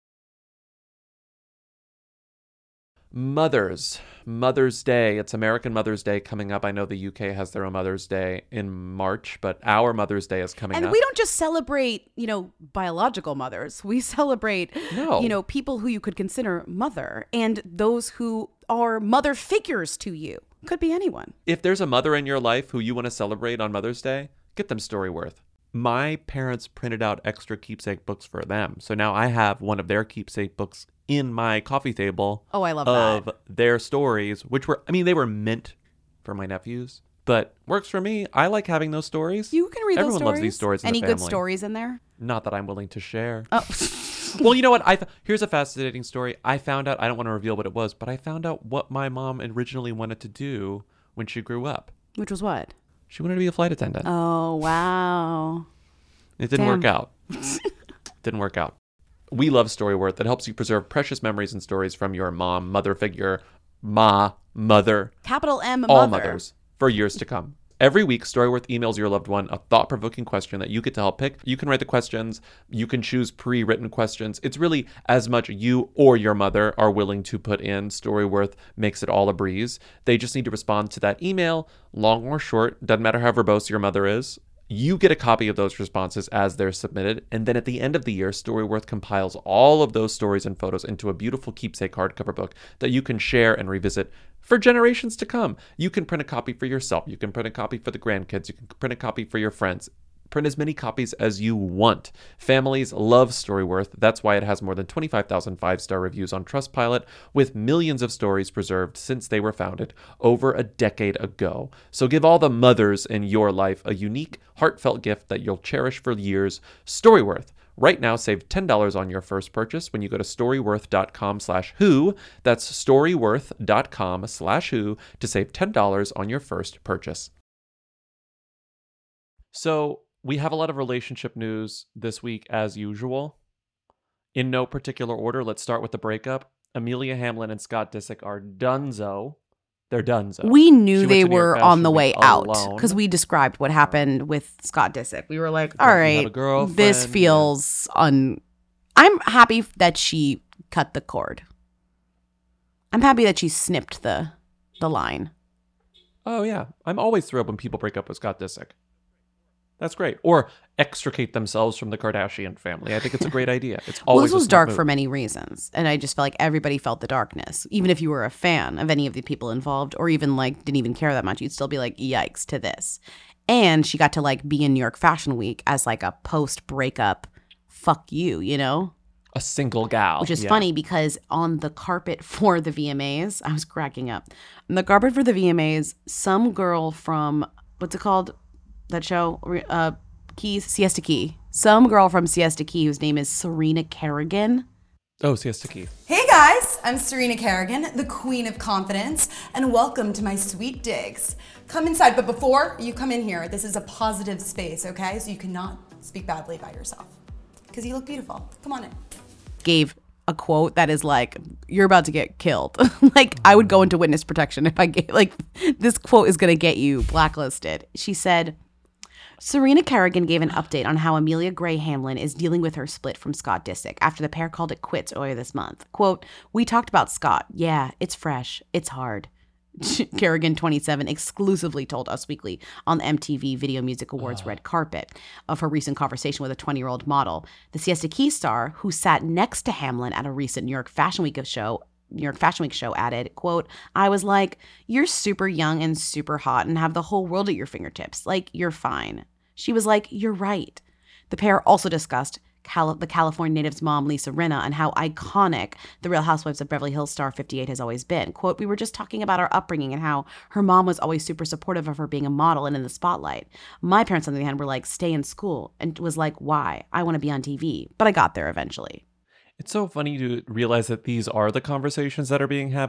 Mother's Day. It's American Mother's Day coming up. I know the UK has their own Mother's Day in March, but our Mother's Day is coming up. And we don't just celebrate, biological mothers. We celebrate, people who you could consider mother and those who are mother figures to you. Could be anyone. If there's a mother in your life who you want to celebrate on Mother's Day, get them Storyworth. My parents printed out extra keepsake books for them. So now I have one of their keepsake books in my coffee table. Oh, I love of that. their stories, which were, they were meant for my nephews, but works for me. I like having those stories. You can read Everyone those stories. loves these stories in Any the good family. stories in there? Not that I'm willing to share. Oh. Well, you know what? Here's a fascinating story. I found out, I don't want to reveal what it was, but I found out what my mom originally wanted to do when she grew up. Which was what? She wanted to be a flight attendant. Oh, wow. It didn't work out. Didn't work out. We love Storyworth. It helps you preserve precious memories and stories from your mom, mother figure, mother. Capital M, all mother. mothers for years to come. Every week, Storyworth emails your loved one a thought-provoking question that you get to help pick. You can write the questions. You can choose pre-written questions. It's really as much you or your mother are willing to put in. Storyworth makes it all a breeze. They just need to respond to that email, long or short. Doesn't matter how verbose your mother is. You get a copy of those responses as they're submitted, and then at the end of the year, Storyworth compiles all of those stories and photos into a beautiful keepsake hardcover book that you can share and revisit for generations to come. You can print a copy for yourself. You can print a copy for the grandkids. You can print a copy for your friends. Print as many copies as you want. Families love Storyworth. That's why it has more than 25,000 five-star reviews on Trustpilot, with millions of stories preserved since they were founded over a decade ago. So give all the mothers in your life a unique, heartfelt gift that you'll cherish for years. Storyworth. Right now, save $10 on your first purchase when you go to storyworth.com/who. That's storyworth.com/who to save $10 on your first purchase. So we have a lot of relationship news this week, as usual. In no particular order, let's start with the breakup. Amelia Hamlin and Scott Disick are donezo. They're donezo. We knew She went they to New York were Fashion on the way Week out alone. because we described what happened with Scott Disick. We were like, all You have a right, girlfriend, this feels I'm happy that she cut the cord. I'm happy that she snipped the line. Oh, yeah. I'm always thrilled when people break up with Scott Disick. That's great. Or extricate themselves from the Kardashian family. I think it's a great idea. It's Well, always this was a smart dark move. for many reasons. And I just felt like everybody felt the darkness. Even if you were a fan of any of the people involved or even didn't even care that much, you'd still be like, yikes to this. And she got to be in New York Fashion Week as a post-breakup fuck you, A single gal. Which is Yeah. funny because on the carpet for the VMAs, I was cracking up. On the carpet for the VMAs, some girl from, what's it called? That show? Siesta Key. Some girl from Siesta Key whose name is Serena Kerrigan. Oh, Siesta Key. Hey guys, I'm Serena Kerrigan, the Queen of Confidence, and welcome to my sweet digs. Come inside, but before you come in here, this is a positive space, okay? So you cannot speak badly about yourself. Because you look beautiful. Come on in. Gave a quote that is you're about to get killed. I would go into witness protection if I get this quote is going to get you blacklisted. She said, Serena Kerrigan gave an update on how Amelia Gray Hamlin is dealing with her split from Scott Disick after the pair called it quits earlier this month. Quote, we talked about Scott. Yeah, it's fresh. It's hard. Kerrigan, 27, exclusively told Us Weekly on the MTV Video Music Awards red carpet of her recent conversation with a 20-year-old model. The Siesta Key star, who sat next to Hamlin at a recent New York Fashion Week show, added, quote, I was like, you're super young and super hot and have the whole world at your fingertips. You're fine. She was like, you're right. The pair also discussed the California native's mom, Lisa Rinna, and how iconic the Real Housewives of Beverly Hills star 58 has always been. Quote, we were just talking about our upbringing and how her mom was always super supportive of her being a model and in the spotlight. My parents, on the other hand, were like, stay in school, and was like, why? I want to be on TV. But I got there eventually. It's so funny to realize that these are the conversations that are being had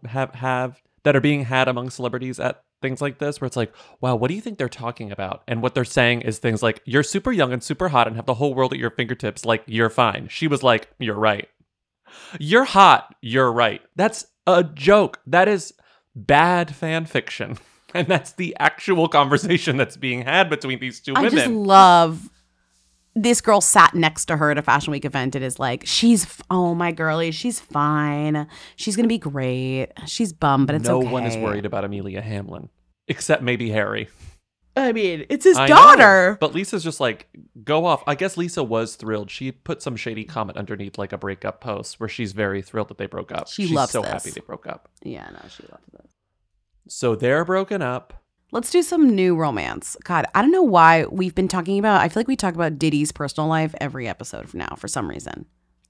among celebrities at things like this, where it's like, wow, what do you think they're talking about? And what they're saying is things like, you're super young and super hot and have the whole world at your fingertips. Like, you're fine. She was like, you're right. You're hot. You're right. That's a joke. That is bad fan fiction. And that's the actual conversation that's being had between these two women. I just love this girl sat next to her at a Fashion Week event and is like, oh my girlie, she's fine. She's going to be great. She's bummed, but it's okay. No one is worried about Amelia Hamlin, except maybe Harry. I mean, it's his I daughter. know, but Lisa's just like, go off. I guess Lisa was thrilled. She put some shady comment underneath like a breakup post where she's very thrilled that they broke up. She's loves so this. happy they broke up. Yeah, no, she loves this. So they're broken up. Let's do some new romance. God, I don't know why we've been talking about, I feel like we talk about Diddy's personal life every episode now for some reason.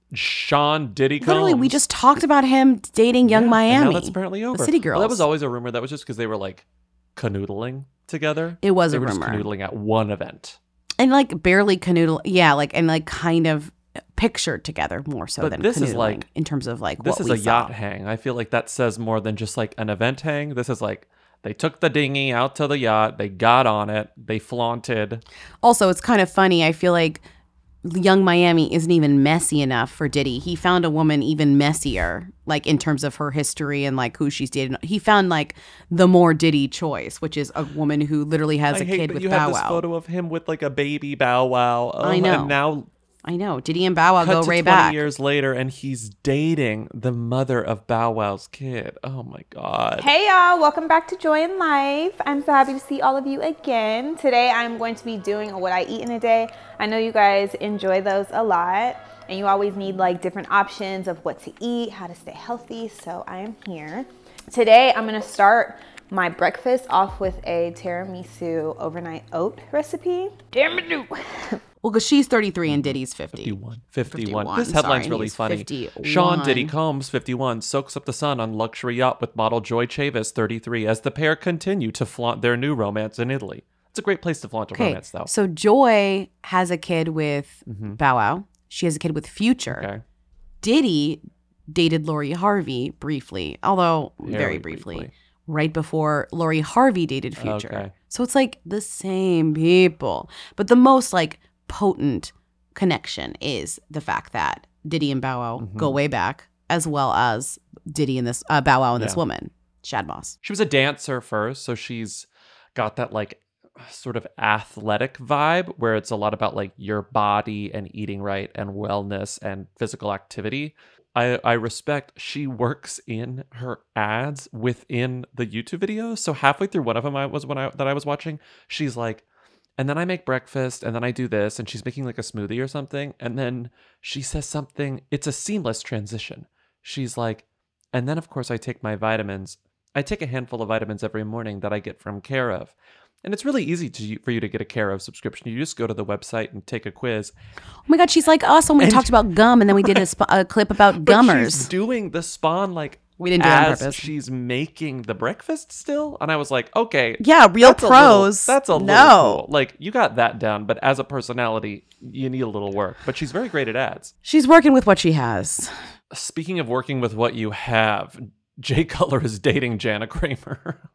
Sean Diddy Combs. Literally, we just talked about him dating Young Miami. And now that's apparently over. The City Girls. Well, that was always a rumor. That was just because they were like canoodling together. It was they a were rumor. Just canoodling at one event. And like barely canoodle. Yeah, like, and like kind of pictured together more so But than this canoodling is like, in terms of like this what is we a saw. yacht hang. I feel like that says more than just like an event hang. This is like, they took the dinghy out to the yacht. They got on it. They flaunted. Also, it's kind of funny. I feel like Young Miami isn't even messy enough for Diddy. He found a woman even messier, like in terms of her history and like who she's dated. He found like the more Diddy choice, which is a woman who literally has a kid with you Bow have this Wow. photo of him with like a baby Bow Wow. Oh, I know. And now I know. Diddy and Bow Wow cut go to right 20 back. years later, and he's dating the mother of Bow Wow's kid. Oh my God. Hey y'all, welcome back to Joy in Life. I'm so happy to see all of you again. Today I'm going to be doing what I eat in a day. I know you guys enjoy those a lot, and you always need like different options of what to eat, how to stay healthy, so I am here. Today I'm gonna start my breakfast off with a tiramisu overnight oat recipe. Tiramisu. Well, because she's 33 and Diddy's 50. 51. This headline's Sorry, really he's funny. 51. Sean Diddy Combs, 51, soaks up the sun on luxury yacht with model Joy Chavis, 33, as the pair continue to flaunt their new romance in Italy. It's a great place to flaunt a romance, though. So Joy has a kid with Bow Wow. She has a kid with Future. Okay. Diddy dated Lori Harvey briefly, although very briefly, right before Lori Harvey dated Future. Okay. So it's like the same people. But the most like potent connection is the fact that Diddy and Bow Wow go way back, as well as Diddy and this Bow Wow and this woman, Shad Moss. She was a dancer first, so she's got that like sort of athletic vibe where it's a lot about like your body and eating right and wellness and physical activity. I respect she works in her ads within the YouTube videos. So halfway through one of them that I was watching, she's like, and then I make breakfast and then I do this, and she's making like a smoothie or something, and then she says something, it's a seamless transition. She's like, and then of course I take my vitamins. I take a handful of vitamins every morning that I get from Care of. And it's really easy for you to get a Care of subscription. You just go to the website and take a quiz. Oh my God, she's like us when we talked about gum, and then we did a clip about gummers. She's doing the Spawn like we didn't do it on as purpose. She's making the breakfast still, and I was like, okay, yeah, real that's pros. That's a little cool. Like you got that down, but as a personality, you need a little work. But she's very great at ads. She's working with what she has. Speaking of working with what you have, Jay Cutler is dating Jana Kramer.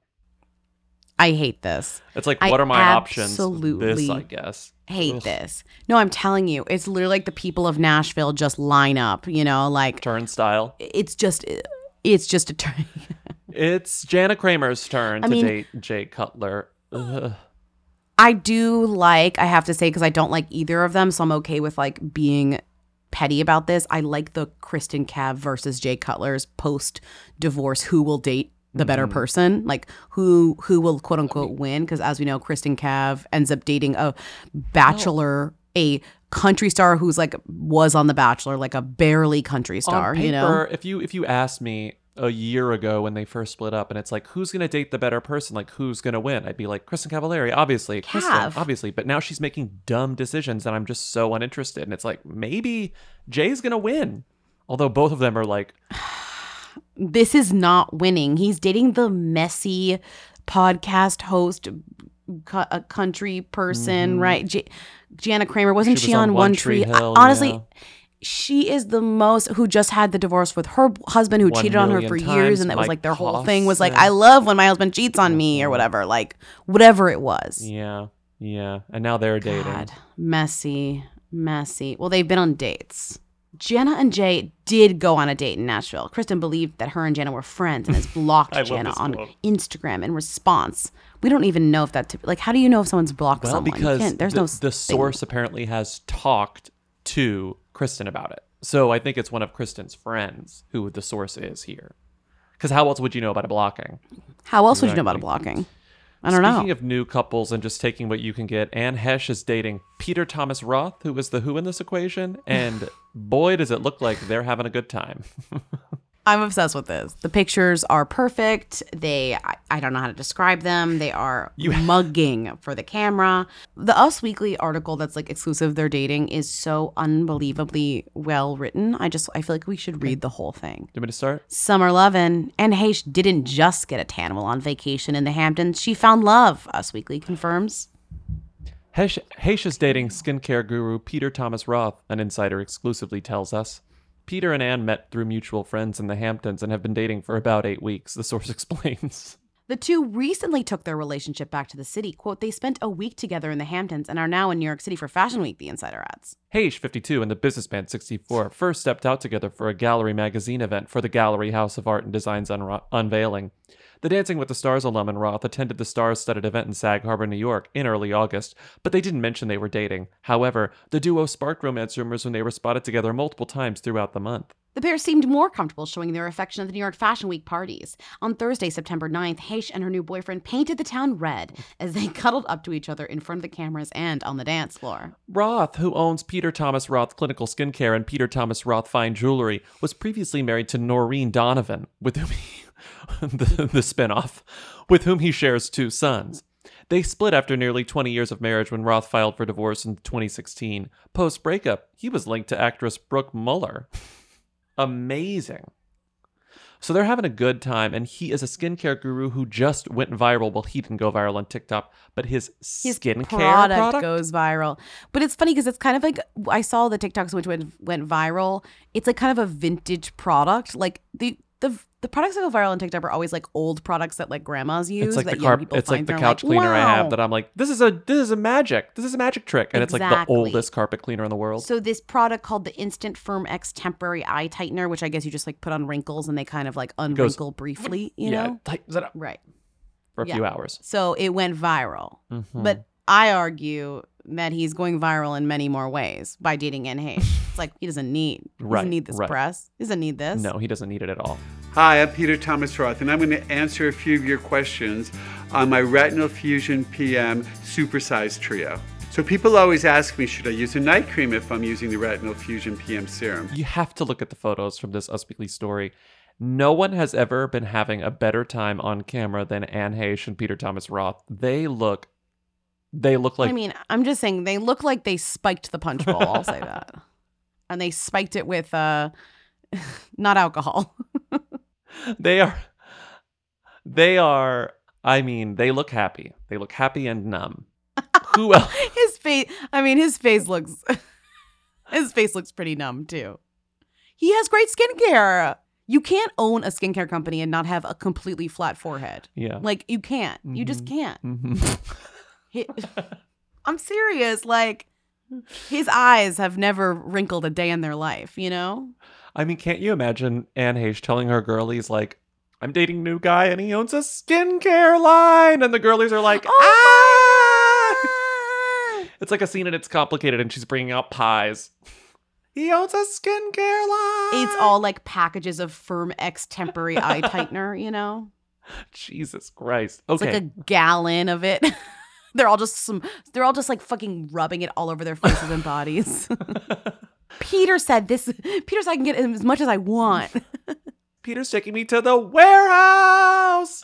I hate this. It's like, what are my options? Absolutely This, I guess. Hate this. No, I'm telling you, it's literally like the people of Nashville just line up, you know, like turnstile. It's just a turn. It's Jana Kramer's turn to date Jay Cutler. Ugh. I do like, I have to say, because I don't like either of them, so I'm okay with like being petty about this. I like the Kristen Cav versus Jay Cutler's post-divorce who will date the better person, like who will quote unquote win, because as we know, Kristen Cav ends up dating a bachelor, a country star who's like was on The Bachelor, like a barely country star. On paper, you know, if you asked me a year ago when they first split up, and it's like, who's gonna date the better person? Like, who's gonna win? I'd be like, Kristen Cavallari, obviously. Kristen, obviously. But now she's making dumb decisions, and I'm just so uninterested. And it's like, maybe Jay's gonna win. Although both of them are like, this is not winning. He's dating the messy podcast host, a country person, right? Jana Kramer, wasn't she on One Tree Hill? Honestly, she is the most, who just had the divorce with her husband who 1 cheated on her million for years. times. And that was Mike like their whole thing was like, Posner. I love when my husband cheats on me or whatever, like whatever it was. Yeah. And now they're dating. God, messy. Well, they've been on dates. Jenna and Jay did go on a date in Nashville. Kristen believed that her and Jenna were friends and has blocked I love Jenna this on quote. Instagram in response. We don't even know if that, like, how do you know if someone's blocked Well, someone? You because can't- there's the, no the thing. source apparently has talked to Kristen about it. So I think it's one of Kristen's friends who the source is here. Because how else would you know about a blocking? How else would you know about a Exactly. blocking? I don't know. Speaking of new couples and just taking what you can get, Anne Hesh is dating Peter Thomas Roth, who is the who in this equation, and boy, does it look like they're having a good time. I'm obsessed with this. The pictures are perfect. I don't know how to describe them. They are mugging for the camera. The Us Weekly article that's like exclusive they're dating is so unbelievably well written. I feel like we should read the whole thing. Do you want me to start? Summer lovin'. And Hesh didn't just get a tan while on vacation in the Hamptons. She found love, Us Weekly confirms. Hesh is dating skincare guru Peter Thomas Roth, an insider exclusively tells us. Peter and Anne met through mutual friends in the Hamptons and have been dating for about 8 weeks, the source explains. The two recently took their relationship back to the city. Quote, they spent a week together in the Hamptons and are now in New York City for Fashion Week, the insider adds. Hesh, 52, and the businessman, 64, first stepped out together for a gallery magazine event for the Gallery House of Art and Design's unveiling. The Dancing with the Stars alum and Roth attended the star-studded event in Sag Harbor, New York, in early August, but they didn't mention they were dating. However, the duo sparked romance rumors when they were spotted together multiple times throughout the month. The pair seemed more comfortable showing their affection at the New York Fashion Week parties. On Thursday, September 9th, Hesh and her new boyfriend painted the town red as they cuddled up to each other in front of the cameras and on the dance floor. Roth, who owns Peter Thomas Roth Clinical Skincare and Peter Thomas Roth Fine Jewelry, was previously married to Noreen Donovan, with whom the spinoff, with whom he shares 2 sons. They split after nearly 20 years of marriage when Roth filed for divorce in 2016. Post-breakup, he was linked to actress Brooke Muller. Amazing. So they're having a good time, and he is a skincare guru who just went viral. Well, he didn't go viral on TikTok, but his skincare product goes viral. But it's funny because it's kind of like, I saw the TikToks which went viral. It's like kind of a vintage product. Like the products that go viral on TikTok are always like old products that like grandmas use. It's like that the young people it's like find the and couch they're cleaner I have wow. that I'm like, this is a magic trick, and it's like the Exactly. oldest carpet cleaner in the world. So this product called the Instant Firm X Temporary Eye Tightener, which I guess you just like put on wrinkles and they kind of like unwrinkle briefly, you know? Tightens it up Right. for a few hours. So it went viral. Mhm. But I argue that he's going viral in many more ways by dating Anne Heche. It's like he doesn't need this press. He doesn't need this. No, he doesn't need it at all. Hi, I'm Peter Thomas Roth, and I'm going to answer a few of your questions on my Retinol Fusion PM Supersize Trio. So people always ask me, should I use a night cream if I'm using the Retinol Fusion PM serum? You have to look at the photos from this Us Weekly story. No one has ever been having a better time on camera than Anne Heche and Peter Thomas Roth. They look like... I mean, I'm just saying they look like they spiked the punch bowl. I'll say that. And they spiked it with not alcohol. They are, I mean, they look happy. They look happy and numb. Who else? His face looks pretty numb too. He has great skincare. You can't own a skincare company and not have a completely flat forehead. Yeah. Like you can't. You just can't. Mm-hmm. I'm serious. Like his eyes have never wrinkled a day in their life, you know? I mean, can't you imagine Anne Heche telling her girlies, like, I'm dating a new guy and he owns a skincare line. And the girlies are like, ah! It's like a scene and it's complicated and she's bringing out pies. He owns a skincare line. It's all like packages of Firm X Temporary Eye Tightener, you know? Jesus Christ. Okay. It's like a gallon of it. They're all just like fucking rubbing it all over their faces and bodies. Peter said I can get as much as I want. Peter's taking me to the warehouse.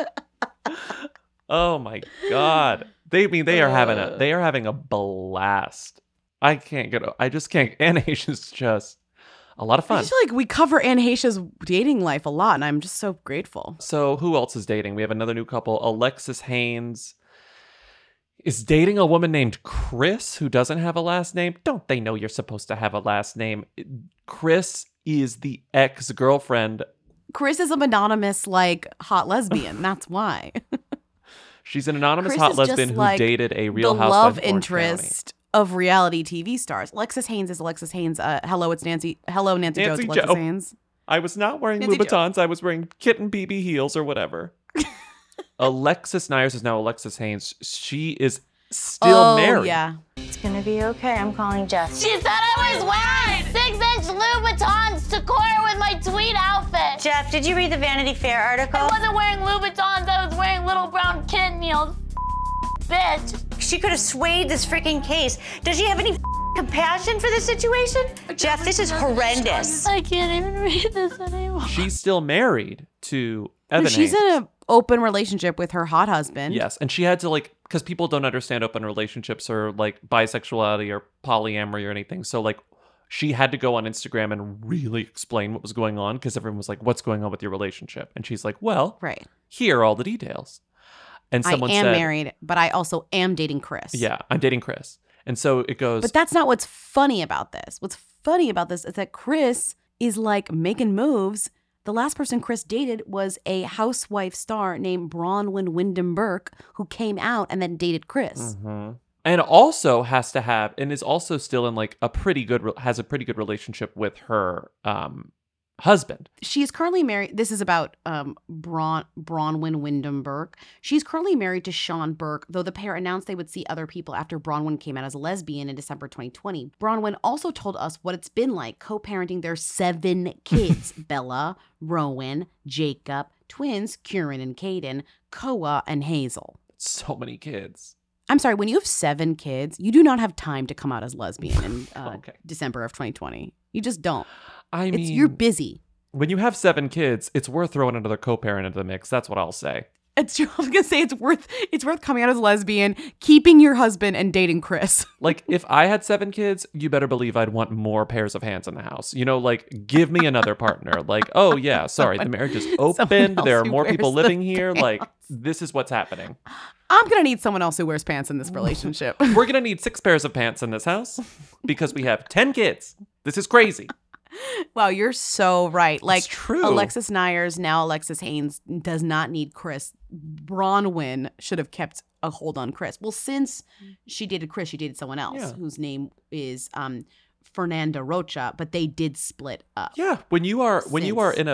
Oh my God. They are having a blast. I just can't. Anne Heche is just a lot of fun. I feel like we cover Anne Heche's dating life a lot, and I'm just so grateful. So who else is dating? We have another new couple, Alexis Haynes. is dating a woman named Chris who doesn't have a last name. Don't they know you're supposed to have a last name? Chris is the ex-girlfriend. Chris is an anonymous, like, hot lesbian. That's why. She's an anonymous Chris hot is lesbian just, who like, dated a Real the Housewife love of Orange interest of reality TV stars. Alexis Haynes is Alexis Haynes. Hello, it's Nancy. Hello, Nancy Joe. It's Alexis Joe. Haynes. I was not wearing Nancy Louboutins. I was wearing kitten BB heels or whatever. Alexis Nyers is now Alexis Haynes. She is still married. Yeah. It's gonna be okay. I'm calling Jess. She said I was wearing 6-inch Louboutins to court with my tweed outfit. Jeff, did you read the Vanity Fair article? I wasn't wearing Louboutins. I was wearing little brown kitten heels. Bitch. She could have swayed this freaking case. Does she have any compassion for this situation? Jeff, this is horrendous. I can't even read this anymore. She's still married to Evan She's Haynes. in an open relationship with her hot husband. Yes, and she had to, like, because people don't understand open relationships or, like, bisexuality or polyamory or anything. So, like, she had to go on Instagram and really explain what was going on because everyone was like, what's going on with your relationship? And she's like, well, right. Here are all the details. And someone I am said, married, but I also am dating Chris. Yeah, I'm dating Chris. And so it goes. But that's not what's funny about this. What's funny about this is that Chris is, like, making moves. The last person Chris dated was a housewife star named Bronwyn Wyndham Burke, who came out and then dated Chris. Mm-hmm. And also has to have, and is also still in, like, has a pretty good relationship with her husband. She is currently married. This is about Bronwyn Wyndham Burke. She's currently married to Sean Burke, though the pair announced they would see other people after Bronwyn came out as a lesbian in December 2020. Bronwyn also told us what it's been like co-parenting their 7 kids, Bella, Rowan, Jacob, twins, Kieran and Caden, Koa, and Hazel. So many kids. I'm sorry, when you have 7 kids, you do not have time to come out as lesbian in December of 2020. You just don't. I mean, you're busy. When you have 7 kids, it's worth throwing another co-parent into the mix. That's what I'll say. It's true. I was gonna say it's worth coming out as lesbian, keeping your husband, and dating Chris. Like, if I had 7 kids, you better believe I'd want more pairs of hands in the house. You know, like, give me another partner. Like, oh yeah, sorry, the marriage is open. There are more people living here. Like, this is what's happening. I'm gonna need someone else who wears pants in this relationship. We're gonna need 6 pairs of pants in this house because we have 10 kids. This is crazy. Wow, you're so right. Like, it's true. Alexis Nyers, now Alexis Haynes, does not need Chris. Bronwyn should have kept a hold on Chris. Well, since she dated Chris, she dated someone else whose name is Fernanda Rocha, but they did split up. Yeah, when you are in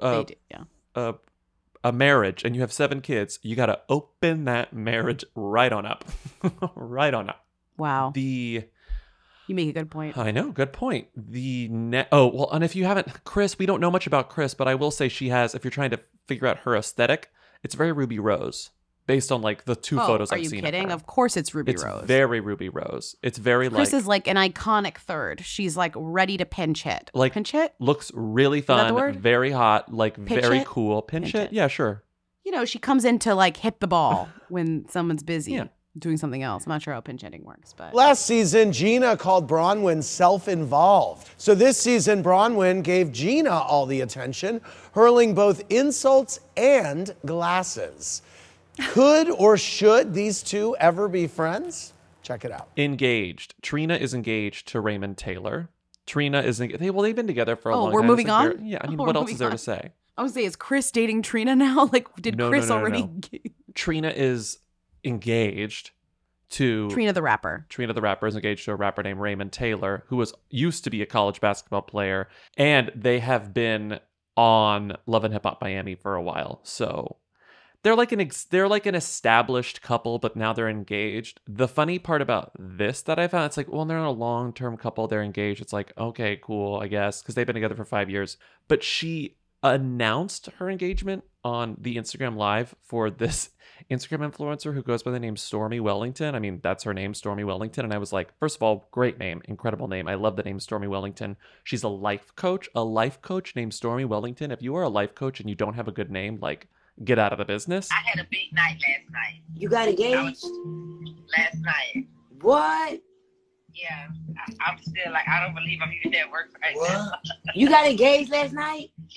a marriage and you have 7 kids, you got to open that marriage right on up. Right on up. Wow. You make a good point. I know, good point. And if you haven't, Chris, we don't know much about Chris, but I will say she has, if you're trying to figure out her aesthetic, it's very Ruby Rose, based on, like, the 2 photos I've seen. Are you kidding? Of her. Of course it's Ruby It's Rose. very Ruby Rose. It's very, Chris is like an iconic third. She's, like, ready to pinch hit. Like, pinch hit? Looks really Is that the fun, word? very hot, like, Pinch very hit? cool. Pinch hit? it. Yeah, sure. You know, she comes in to, like, hit the ball when someone's busy. Yeah. Doing something else. I'm not sure how pinch hitting works, but Last season, Gina called Bronwyn self-involved. So this season, Bronwyn gave Gina all the attention, hurling both insults and glasses. Could or should these two ever be friends? Check it out. Engaged. Trina is engaged to Raymond Taylor. Trina is they've been together for a long time. we're moving It's like on? they're- Yeah, I mean, Oh, what we're else is moving there on. to say? I would say, is Chris dating Trina now? Like, did No, Chris no, already? no. Trina is engaged to Trina the rapper. Trina the rapper is engaged to a rapper named Raymond Taylor, who used to be a college basketball player, and they have been on Love and Hip Hop Miami for a while. So they're like an established couple, but now they're engaged. The funny part about this that I found, it's like, well, they're not a long-term couple, they're engaged. It's like, okay, cool, I guess, because they've been together for 5 years. But she announced her engagement on the Instagram Live for this Instagram influencer who goes by the name Stormy Wellington. I mean, that's her name, Stormy Wellington. And I was like, first of all, great name, incredible name. I love the name Stormy Wellington. She's a life coach named Stormy Wellington. If you are a life coach and you don't have a good name, like, get out of the business. I had a big night last night. You got engaged? Last night. What? Yeah. I'm still like, I don't believe I'm even at work right now. You got engaged last night?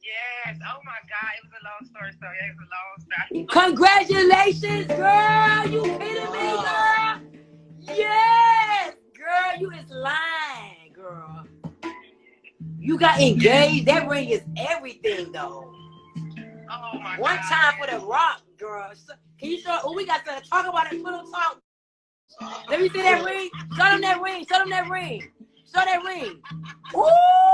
Yes. Oh my God, it was a long story. So yeah, it was a long story. Congratulations, girl. You kidding me, girl? Yes, girl. You is lying, girl. You got engaged. That ring is everything, though. Oh my One God. time for the rock, girl. Can you show? Oh, we got to talk about it. Little talk. Let me see that ring. Show them that ring. Show them that ring. Show that ring. Ooh!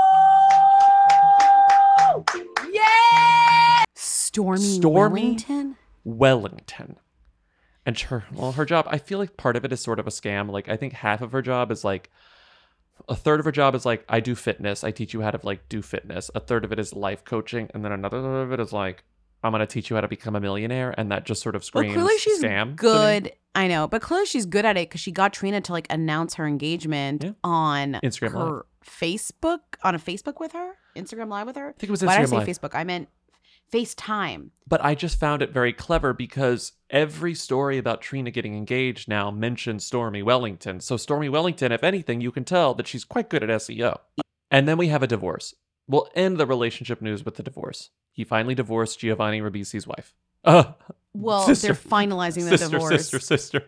Yeah! Stormy Wellington. And her job, I feel like part of it is sort of a scam. Like, I think half of her job is like, a third of her job is like, I do fitness. I teach you how to like do fitness. A third of it is life coaching. And then another third of it is like, I'm going to teach you how to become a millionaire. And that just sort of screams clearly she's scam. good. I know, but clearly she's good at it because she got Trina to like announce her engagement on Instagram her Live. Facebook, on a Facebook with her, Instagram Live with her. I think it was Why did I Instagram say Live. Facebook? I meant FaceTime. But I just found it very clever because every story about Trina getting engaged now mentions Stormy Wellington. So Stormy Wellington, if anything, you can tell that she's quite good at SEO. And then we have a divorce. We'll end the relationship news with the divorce. He finally divorced Giovanni Ribisi's wife. Well, Sister. they're finalizing the divorce. Sister.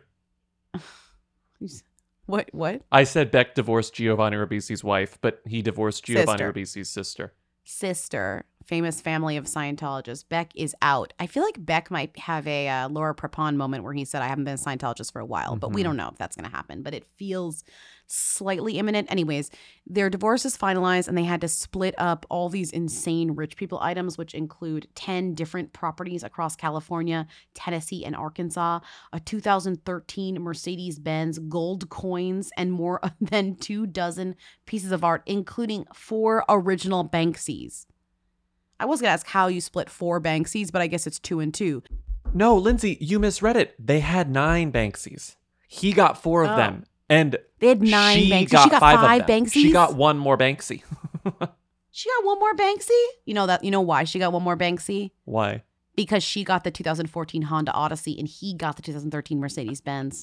What? I said Beck divorced Giovanni Ribisi's wife, but he divorced Giovanni Sister. Ribisi's sister. Sister, famous family of Scientologists. Beck is out. I feel like Beck might have a Laura Prepon moment where he said, I haven't been a Scientologist for a while, but we don't know if that's going to happen. But it feels slightly imminent. Anyways, their divorce is finalized and they had to split up all these insane rich people items, which include 10 different properties across California, Tennessee, and Arkansas, a 2013 Mercedes-Benz, gold coins, and more than 24 pieces of art, including 4 original Banksys. I was going to ask how you split 4 Banksys, but I guess it's 2 and 2. No, Lindsay, you misread it. They had 9 Banksys. He got 4 of them. And they had 9 she Banksys. Got She got 5 5 of them. Banksys? She got 1 more Banksy. She got 1 more Banksy? You know why she got 1 more Banksy? Why? Because she got the 2014 Honda Odyssey and he got the 2013 Mercedes-Benz.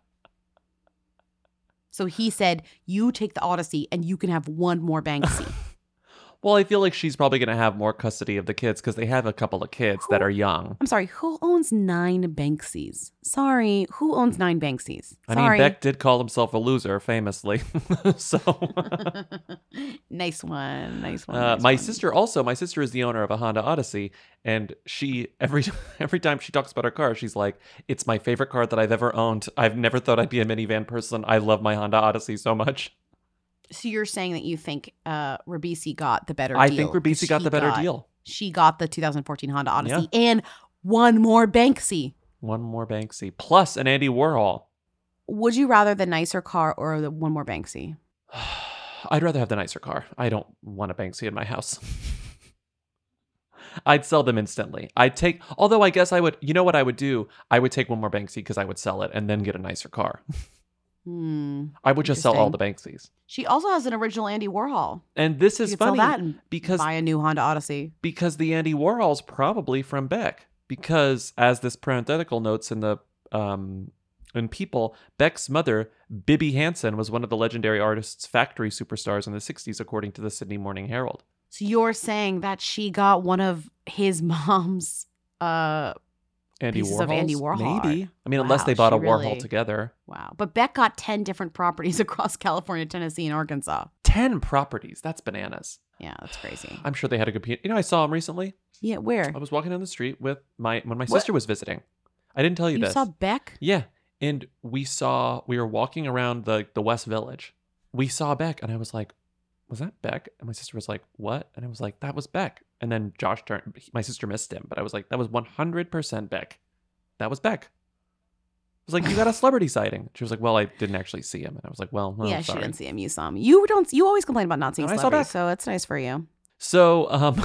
So he said, you take the Odyssey and you can have 1 more Banksy. Well, I feel like she's probably going to have more custody of the kids because they have a couple of kids that are young. I'm sorry, who owns 9 Banksys? Sorry, who owns 9 Banksys? I mean, Beck did call himself a loser, famously. So Nice one. My sister is the owner of a Honda Odyssey, and she every time she talks about her car, she's like, "It's my favorite car that I've ever owned. I've never thought I'd be a minivan person. I love my Honda Odyssey so much." So you're saying that you think Ribisi got the better deal? I think Ribisi got the better deal. She got the 2014 Honda Odyssey and 1 more Banksy. 1 more Banksy plus an Andy Warhol. Would you rather the nicer car or the 1 more Banksy? I'd rather have the nicer car. I don't want a Banksy in my house. I'd sell them instantly. Although I guess I would, you know what I would do? I would take 1 more Banksy because I would sell it and then get a nicer car. I would just sell all the Banksys. She also has an original Andy Warhol. And this is funny sell that and because buy a new Honda Odyssey. Because the Andy Warhol's probably from Beck. Because as this parenthetical notes in the in People, Beck's mother, Bibi Hansen, was one of the legendary artists' factory superstars in the 60s, according to the Sydney Morning Herald. So you're saying that she got one of his mom's pieces of Andy Warhol? Maybe. I mean, Wow, unless they bought a she Warhol really- together. Wow. But Beck got 10 different properties across California, Tennessee, and Arkansas. 10 properties. That's bananas. Yeah, that's crazy. I'm sure they had a good... I saw him recently. Yeah, where? I was walking down the street with when my sister was visiting. I didn't tell you this. You saw Beck? Yeah. And we were walking around the West Village. We saw Beck and I was like, was that Beck? And my sister was like, what? And I was like, that was Beck. And then Josh turned, my sister missed him, but I was like, that was 100% Beck. That was Beck. I was like, you got a celebrity sighting. She was like, well, I didn't actually see him. And I was like, well, no, Yeah, sorry. she didn't see him. You saw him. You always complain about not seeing No, I saw celebrities, Beck. so it's nice for you. So,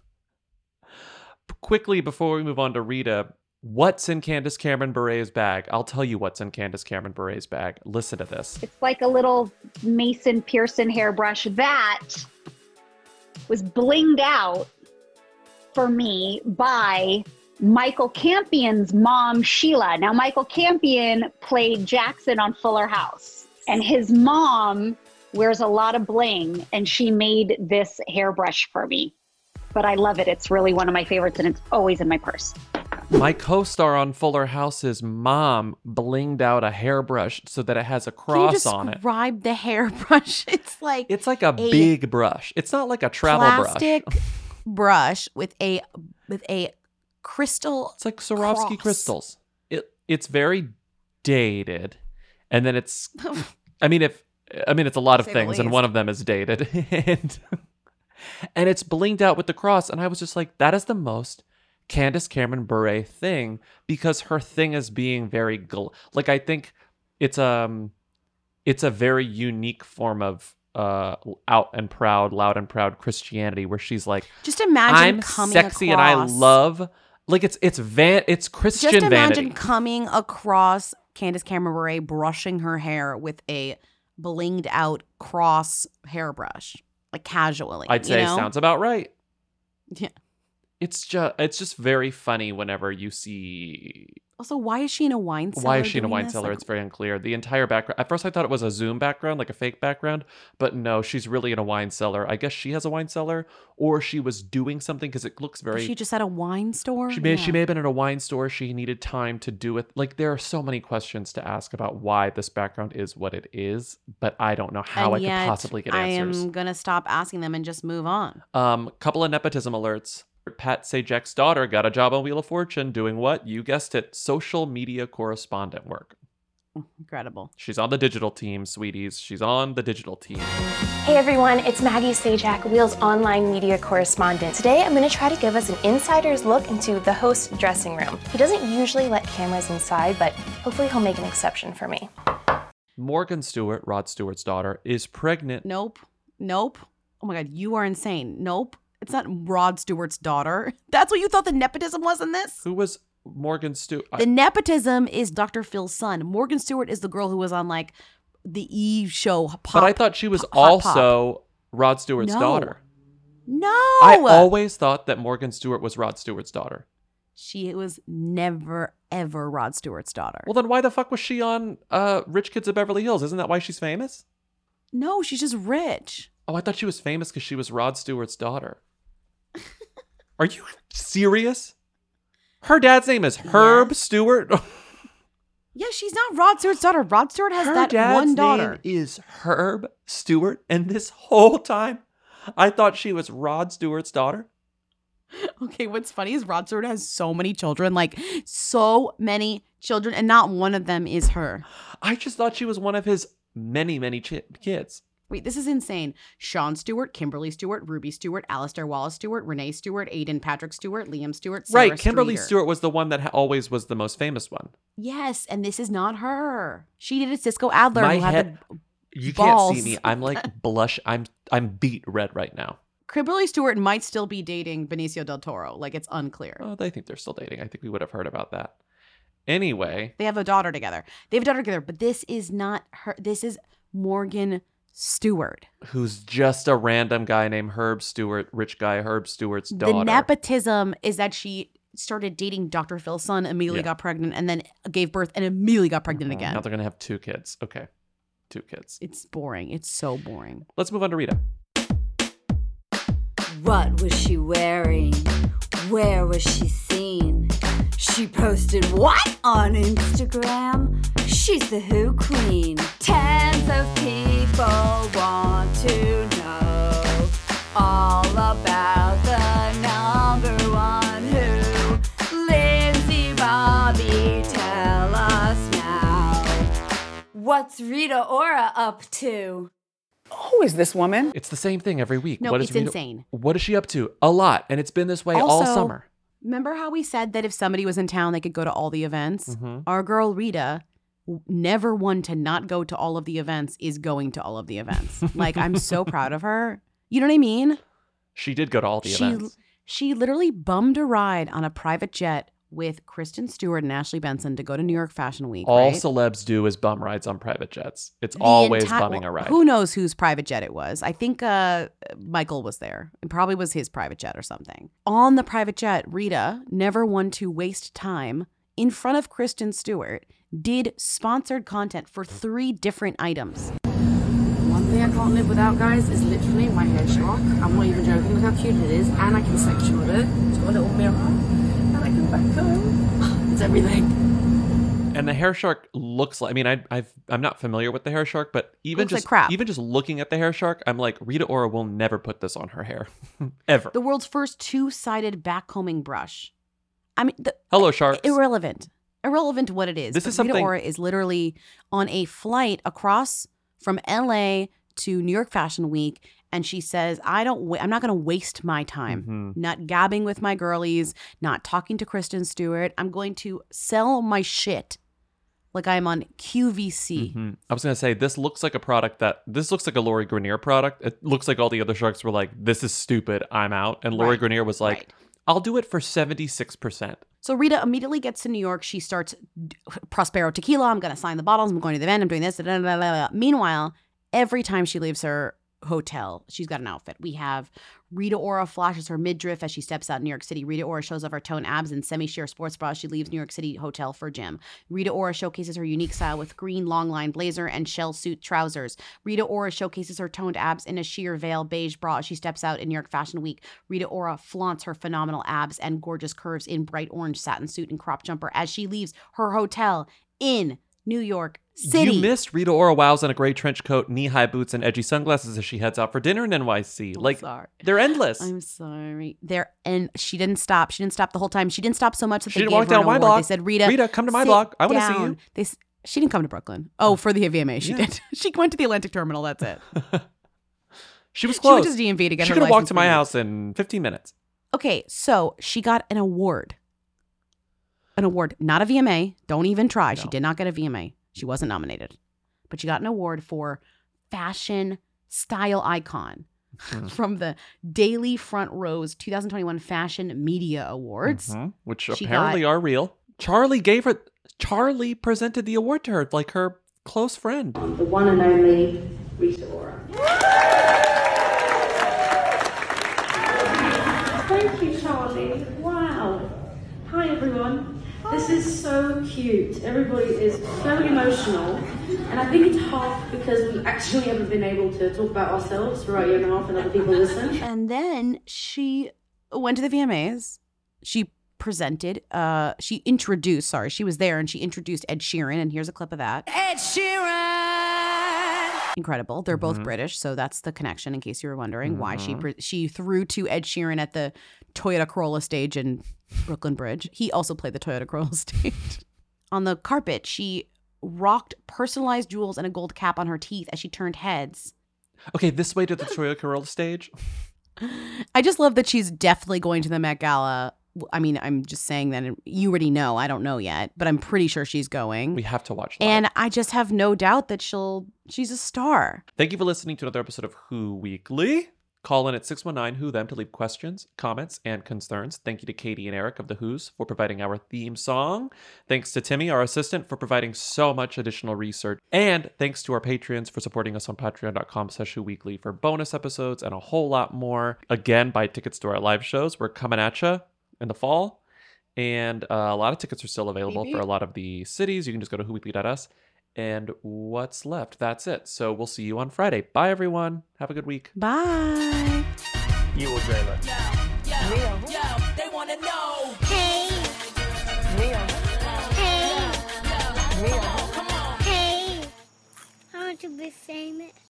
quickly before we move on to Rita, what's in Candace Cameron Bure's bag? I'll tell you what's in Candace Cameron Bure's bag. Listen to this. It's like a little Mason Pearson hairbrush that was blinged out for me by Michael Campion's mom, Sheila. Now, Michael Campion played Jackson on Fuller House, and his mom wears a lot of bling, and she made this hairbrush for me. but I love it. It's really one of my favorites, and it's always in my purse. My co-star on Fuller House's mom blinged out a hairbrush so that it has a cross on it. Describe the hairbrush. It's like a big brush. It's not like a travel plastic brush with a crystal. It's like Swarovski cross. crystals. It's very dated, and then it's. I mean, it's a lot of Say the things, and least. one of them is dated, and it's blinged out with the cross, and I was just like, that is the most Candace Cameron Bure thing, because her thing is being very I think it's a very unique form of loud and proud Christianity, where she's like, just imagine I'm coming sexy across, and I love it's Christian just imagine vanity. coming across Candace Cameron Bure brushing her hair with a blinged out cross hairbrush, like casually. I'd say sounds about right. Yeah. It's just very funny whenever you see. Also, why is she in a wine cellar? Why is she in a doing wine this? cellar? Like, It's very unclear. The entire background. At first, I thought it was a Zoom background, like a fake background, but no, she's really in a wine cellar. I guess she has a wine cellar, or she was doing something, because it looks very. she just at a wine store. She may have been in a wine store. She needed time to do it. Like, there are so many questions to ask about why this background is what it is, but I don't know how And I yet, could possibly get answers. I am gonna stop asking them and just move on. Couple of nepotism alerts. Pat Sajak's daughter got a job on Wheel of Fortune doing what? You guessed it, social media correspondent work. Incredible. She's on the digital team, sweeties. She's on the digital team. Hey everyone, it's Maggie Sajak, Wheel's online media correspondent. Today I'm going to try to give us an insider's look into the host's dressing room. He doesn't usually let cameras inside, but hopefully he'll make an exception for me. Morgan Stewart, Rod Stewart's daughter, is pregnant. Nope. Oh my God, you are insane. Nope. It's not Rod Stewart's daughter. That's what you thought the nepotism was in this? Who was Morgan Stewart? The nepotism is Dr. Phil's son. Morgan Stewart is the girl who was on like the Eve show. But I thought she was also Rod Stewart's daughter. No. I always thought that Morgan Stewart was Rod Stewart's daughter. She was never, ever Rod Stewart's daughter. Well, then why the fuck was she on Rich Kids of Beverly Hills? Isn't that why she's famous? No, she's just rich. Oh, I thought she was famous because she was Rod Stewart's daughter. Are you serious? Her dad's name is Herb Stewart. Yeah, she's not Rod Stewart's daughter. Rod Stewart has that one daughter. Name is Herb Stewart, and this whole time, I thought she was Rod Stewart's daughter. Okay, what's funny is Rod Stewart has so many children, and not one of them is her. I just thought she was one of his many kids. Wait, this is insane. Sean Stewart, Kimberly Stewart, Ruby Stewart, Alistair Wallace Stewart, Renee Stewart, Aiden Patrick Stewart, Liam Stewart, Sarah Right, Kimberly Streeter. Stewart was the one that always was the most famous one. Yes, and this is not her. She did a Cisco Adler. My who had head, the you balls. can't see me. I'm like blush. I'm beet red right now. Kimberly Stewart might still be dating Benicio del Toro. Like, it's unclear. Oh, they think they're still dating. I think we would have heard about that. Anyway. They have a daughter together. But this is not her. This is Morgan Stewart. Who's just a random guy named Herb Stewart, rich guy Herb Stewart's daughter. The nepotism is that she started dating Dr. Phil's son, immediately got pregnant, and then gave birth and immediately got pregnant again. Now they're going to have 2 kids. Okay. 2 kids. It's boring. It's so boring. Let's move on to Rita. What was she wearing? Where was she seen? She posted what on Instagram? She's the Who Queen. Tens of people want to know all about the number one Who. Lindsay Bobby, tell us now. What's Rita Ora up to? Who is this woman? It's the same thing every week. No, What it's is Rita- insane. What is she up to? A lot. And it's been this way all Also, summer. Remember how we said that if somebody was in town, they could go to all the events? Mhm. Our girl Rita, never one to not go to all of the events, is going to all of the events. Like, I'm so proud of her. You know what I mean? She did go to all the events. She literally bummed a ride on a private jet with Kristen Stewart and Ashley Benson to go to New York Fashion Week. All right? celebs do is bum rides on private jets. It's The always entire- bumming a ride. Who knows whose private jet it was? I think Michael was there. It probably was his private jet or something. On the private jet, Rita, never one to waste time, in front of Kristen Stewart, did sponsored content for 3 different items. One thing I can't live without, guys, is literally my hair shark. I'm not even joking. Look how cute it is. And I can section with it. It's got a little mirror. And I can back home. It's everything. And the hair shark looks like, I mean, I'm not familiar with the hair shark, but even Looks like just crap. even just looking at the hair shark, I'm like, Rita Ora will never put this on her hair. Ever. The world's first two-sided backcombing brush. I mean, Hello, sharks. Irrelevant to what it is. This But is something- Rita Ora is literally on a flight across from LA to New York Fashion Week, and she says, I'm not going to waste my time not gabbing with my girlies, not talking to Kristen Stewart. I'm going to sell my shit like I'm on QVC. I was going to say, this looks like a Lori Grenier product. It looks like all the other sharks were like, this is stupid, I'm out. And Lori Right, Grenier was like, I'll do it for 76%. So Rita immediately gets to New York. She starts Prospero Tequila. I'm going to sign the bottles. I'm going to the event. I'm doing this. Blah, blah, blah, blah. Meanwhile, every time she leaves her hotel, she's got an outfit. We have Rita Ora flashes her midriff as she steps out in New York City. Rita Ora shows off her toned abs in semi-sheer sports bras. She leaves New York City hotel for gym. Rita Ora showcases her unique style with green long line blazer and shell suit trousers. Rita Ora showcases her toned abs in a sheer veil beige bra as she steps out in New York Fashion Week. Rita Ora flaunts her phenomenal abs and gorgeous curves in bright orange satin suit and crop jumper as she leaves her hotel in New York City. You missed Rita Ora wows in a gray trench coat, knee-high boots, and edgy sunglasses as she heads out for dinner in NYC. Sorry. They're endless. I'm sorry. She didn't stop. She didn't stop the whole time. She didn't stop so much that She they didn't gave walk her an down my award. block. They said, Rita, come to my sit block. I wanna see down." you. She didn't come to Brooklyn. Oh, for the VMA, she did. She went to the Atlantic Terminal. That's it. She was She close. went to DMV to get She her could have walked license to my renewed. house in 15 minutes. Okay, so she got an award. An award, not a VMA. Don't even try. She did not get a VMA. She wasn't nominated. But she got an award for fashion style icon from the Daily Front Row's 2021 Fashion Media Awards. Which She apparently got- are real. Charlie presented the award to her, like her close friend. The one and only Rita Ora. Thank you, Charlie. Wow. Hi, everyone. This is so cute. Everybody is very emotional. And I think it's half because we actually haven't been able to talk about ourselves for a year and a half and other people listen. And then she went to the VMAs. She presented, she was there and she introduced Ed Sheeran, and here's a clip of that. Ed Sheeran. Incredible. They're both British, so that's the connection in case you were wondering why she threw to Ed Sheeran at the Toyota Corolla stage in Brooklyn Bridge. He also played the Toyota Corolla stage. On the carpet, she rocked personalized jewels and a gold cap on her teeth as she turned heads. Okay, this way to the Toyota Corolla stage. I just love that she's definitely going to the Met Gala. I mean, I'm just saying that you already know. I don't know yet, but I'm pretty sure she's going. We have to watch live. And I just have no doubt that she's a star. Thank you for listening to another episode of Who Weekly. Call in at 619-WHO-THEM to leave questions, comments, and concerns. Thank you to Katie and Eric of The Who's for providing our theme song. Thanks to Timmy, our assistant, for providing so much additional research. And thanks to our Patreons for supporting us on patreon.com/WhoWeekly for bonus episodes and a whole lot more. Again, buy tickets to our live shows. We're coming at you in the fall. And a lot of tickets are still available for a lot of the cities. You can just go to whoweekly.us. And what's left? That's it. So we'll see you on Friday. Bye, everyone. Have a good week. Bye. You will dream it. Yo, they wanna know. Hey. Real. Hey. Real. Come on. Hey. I want to be famous.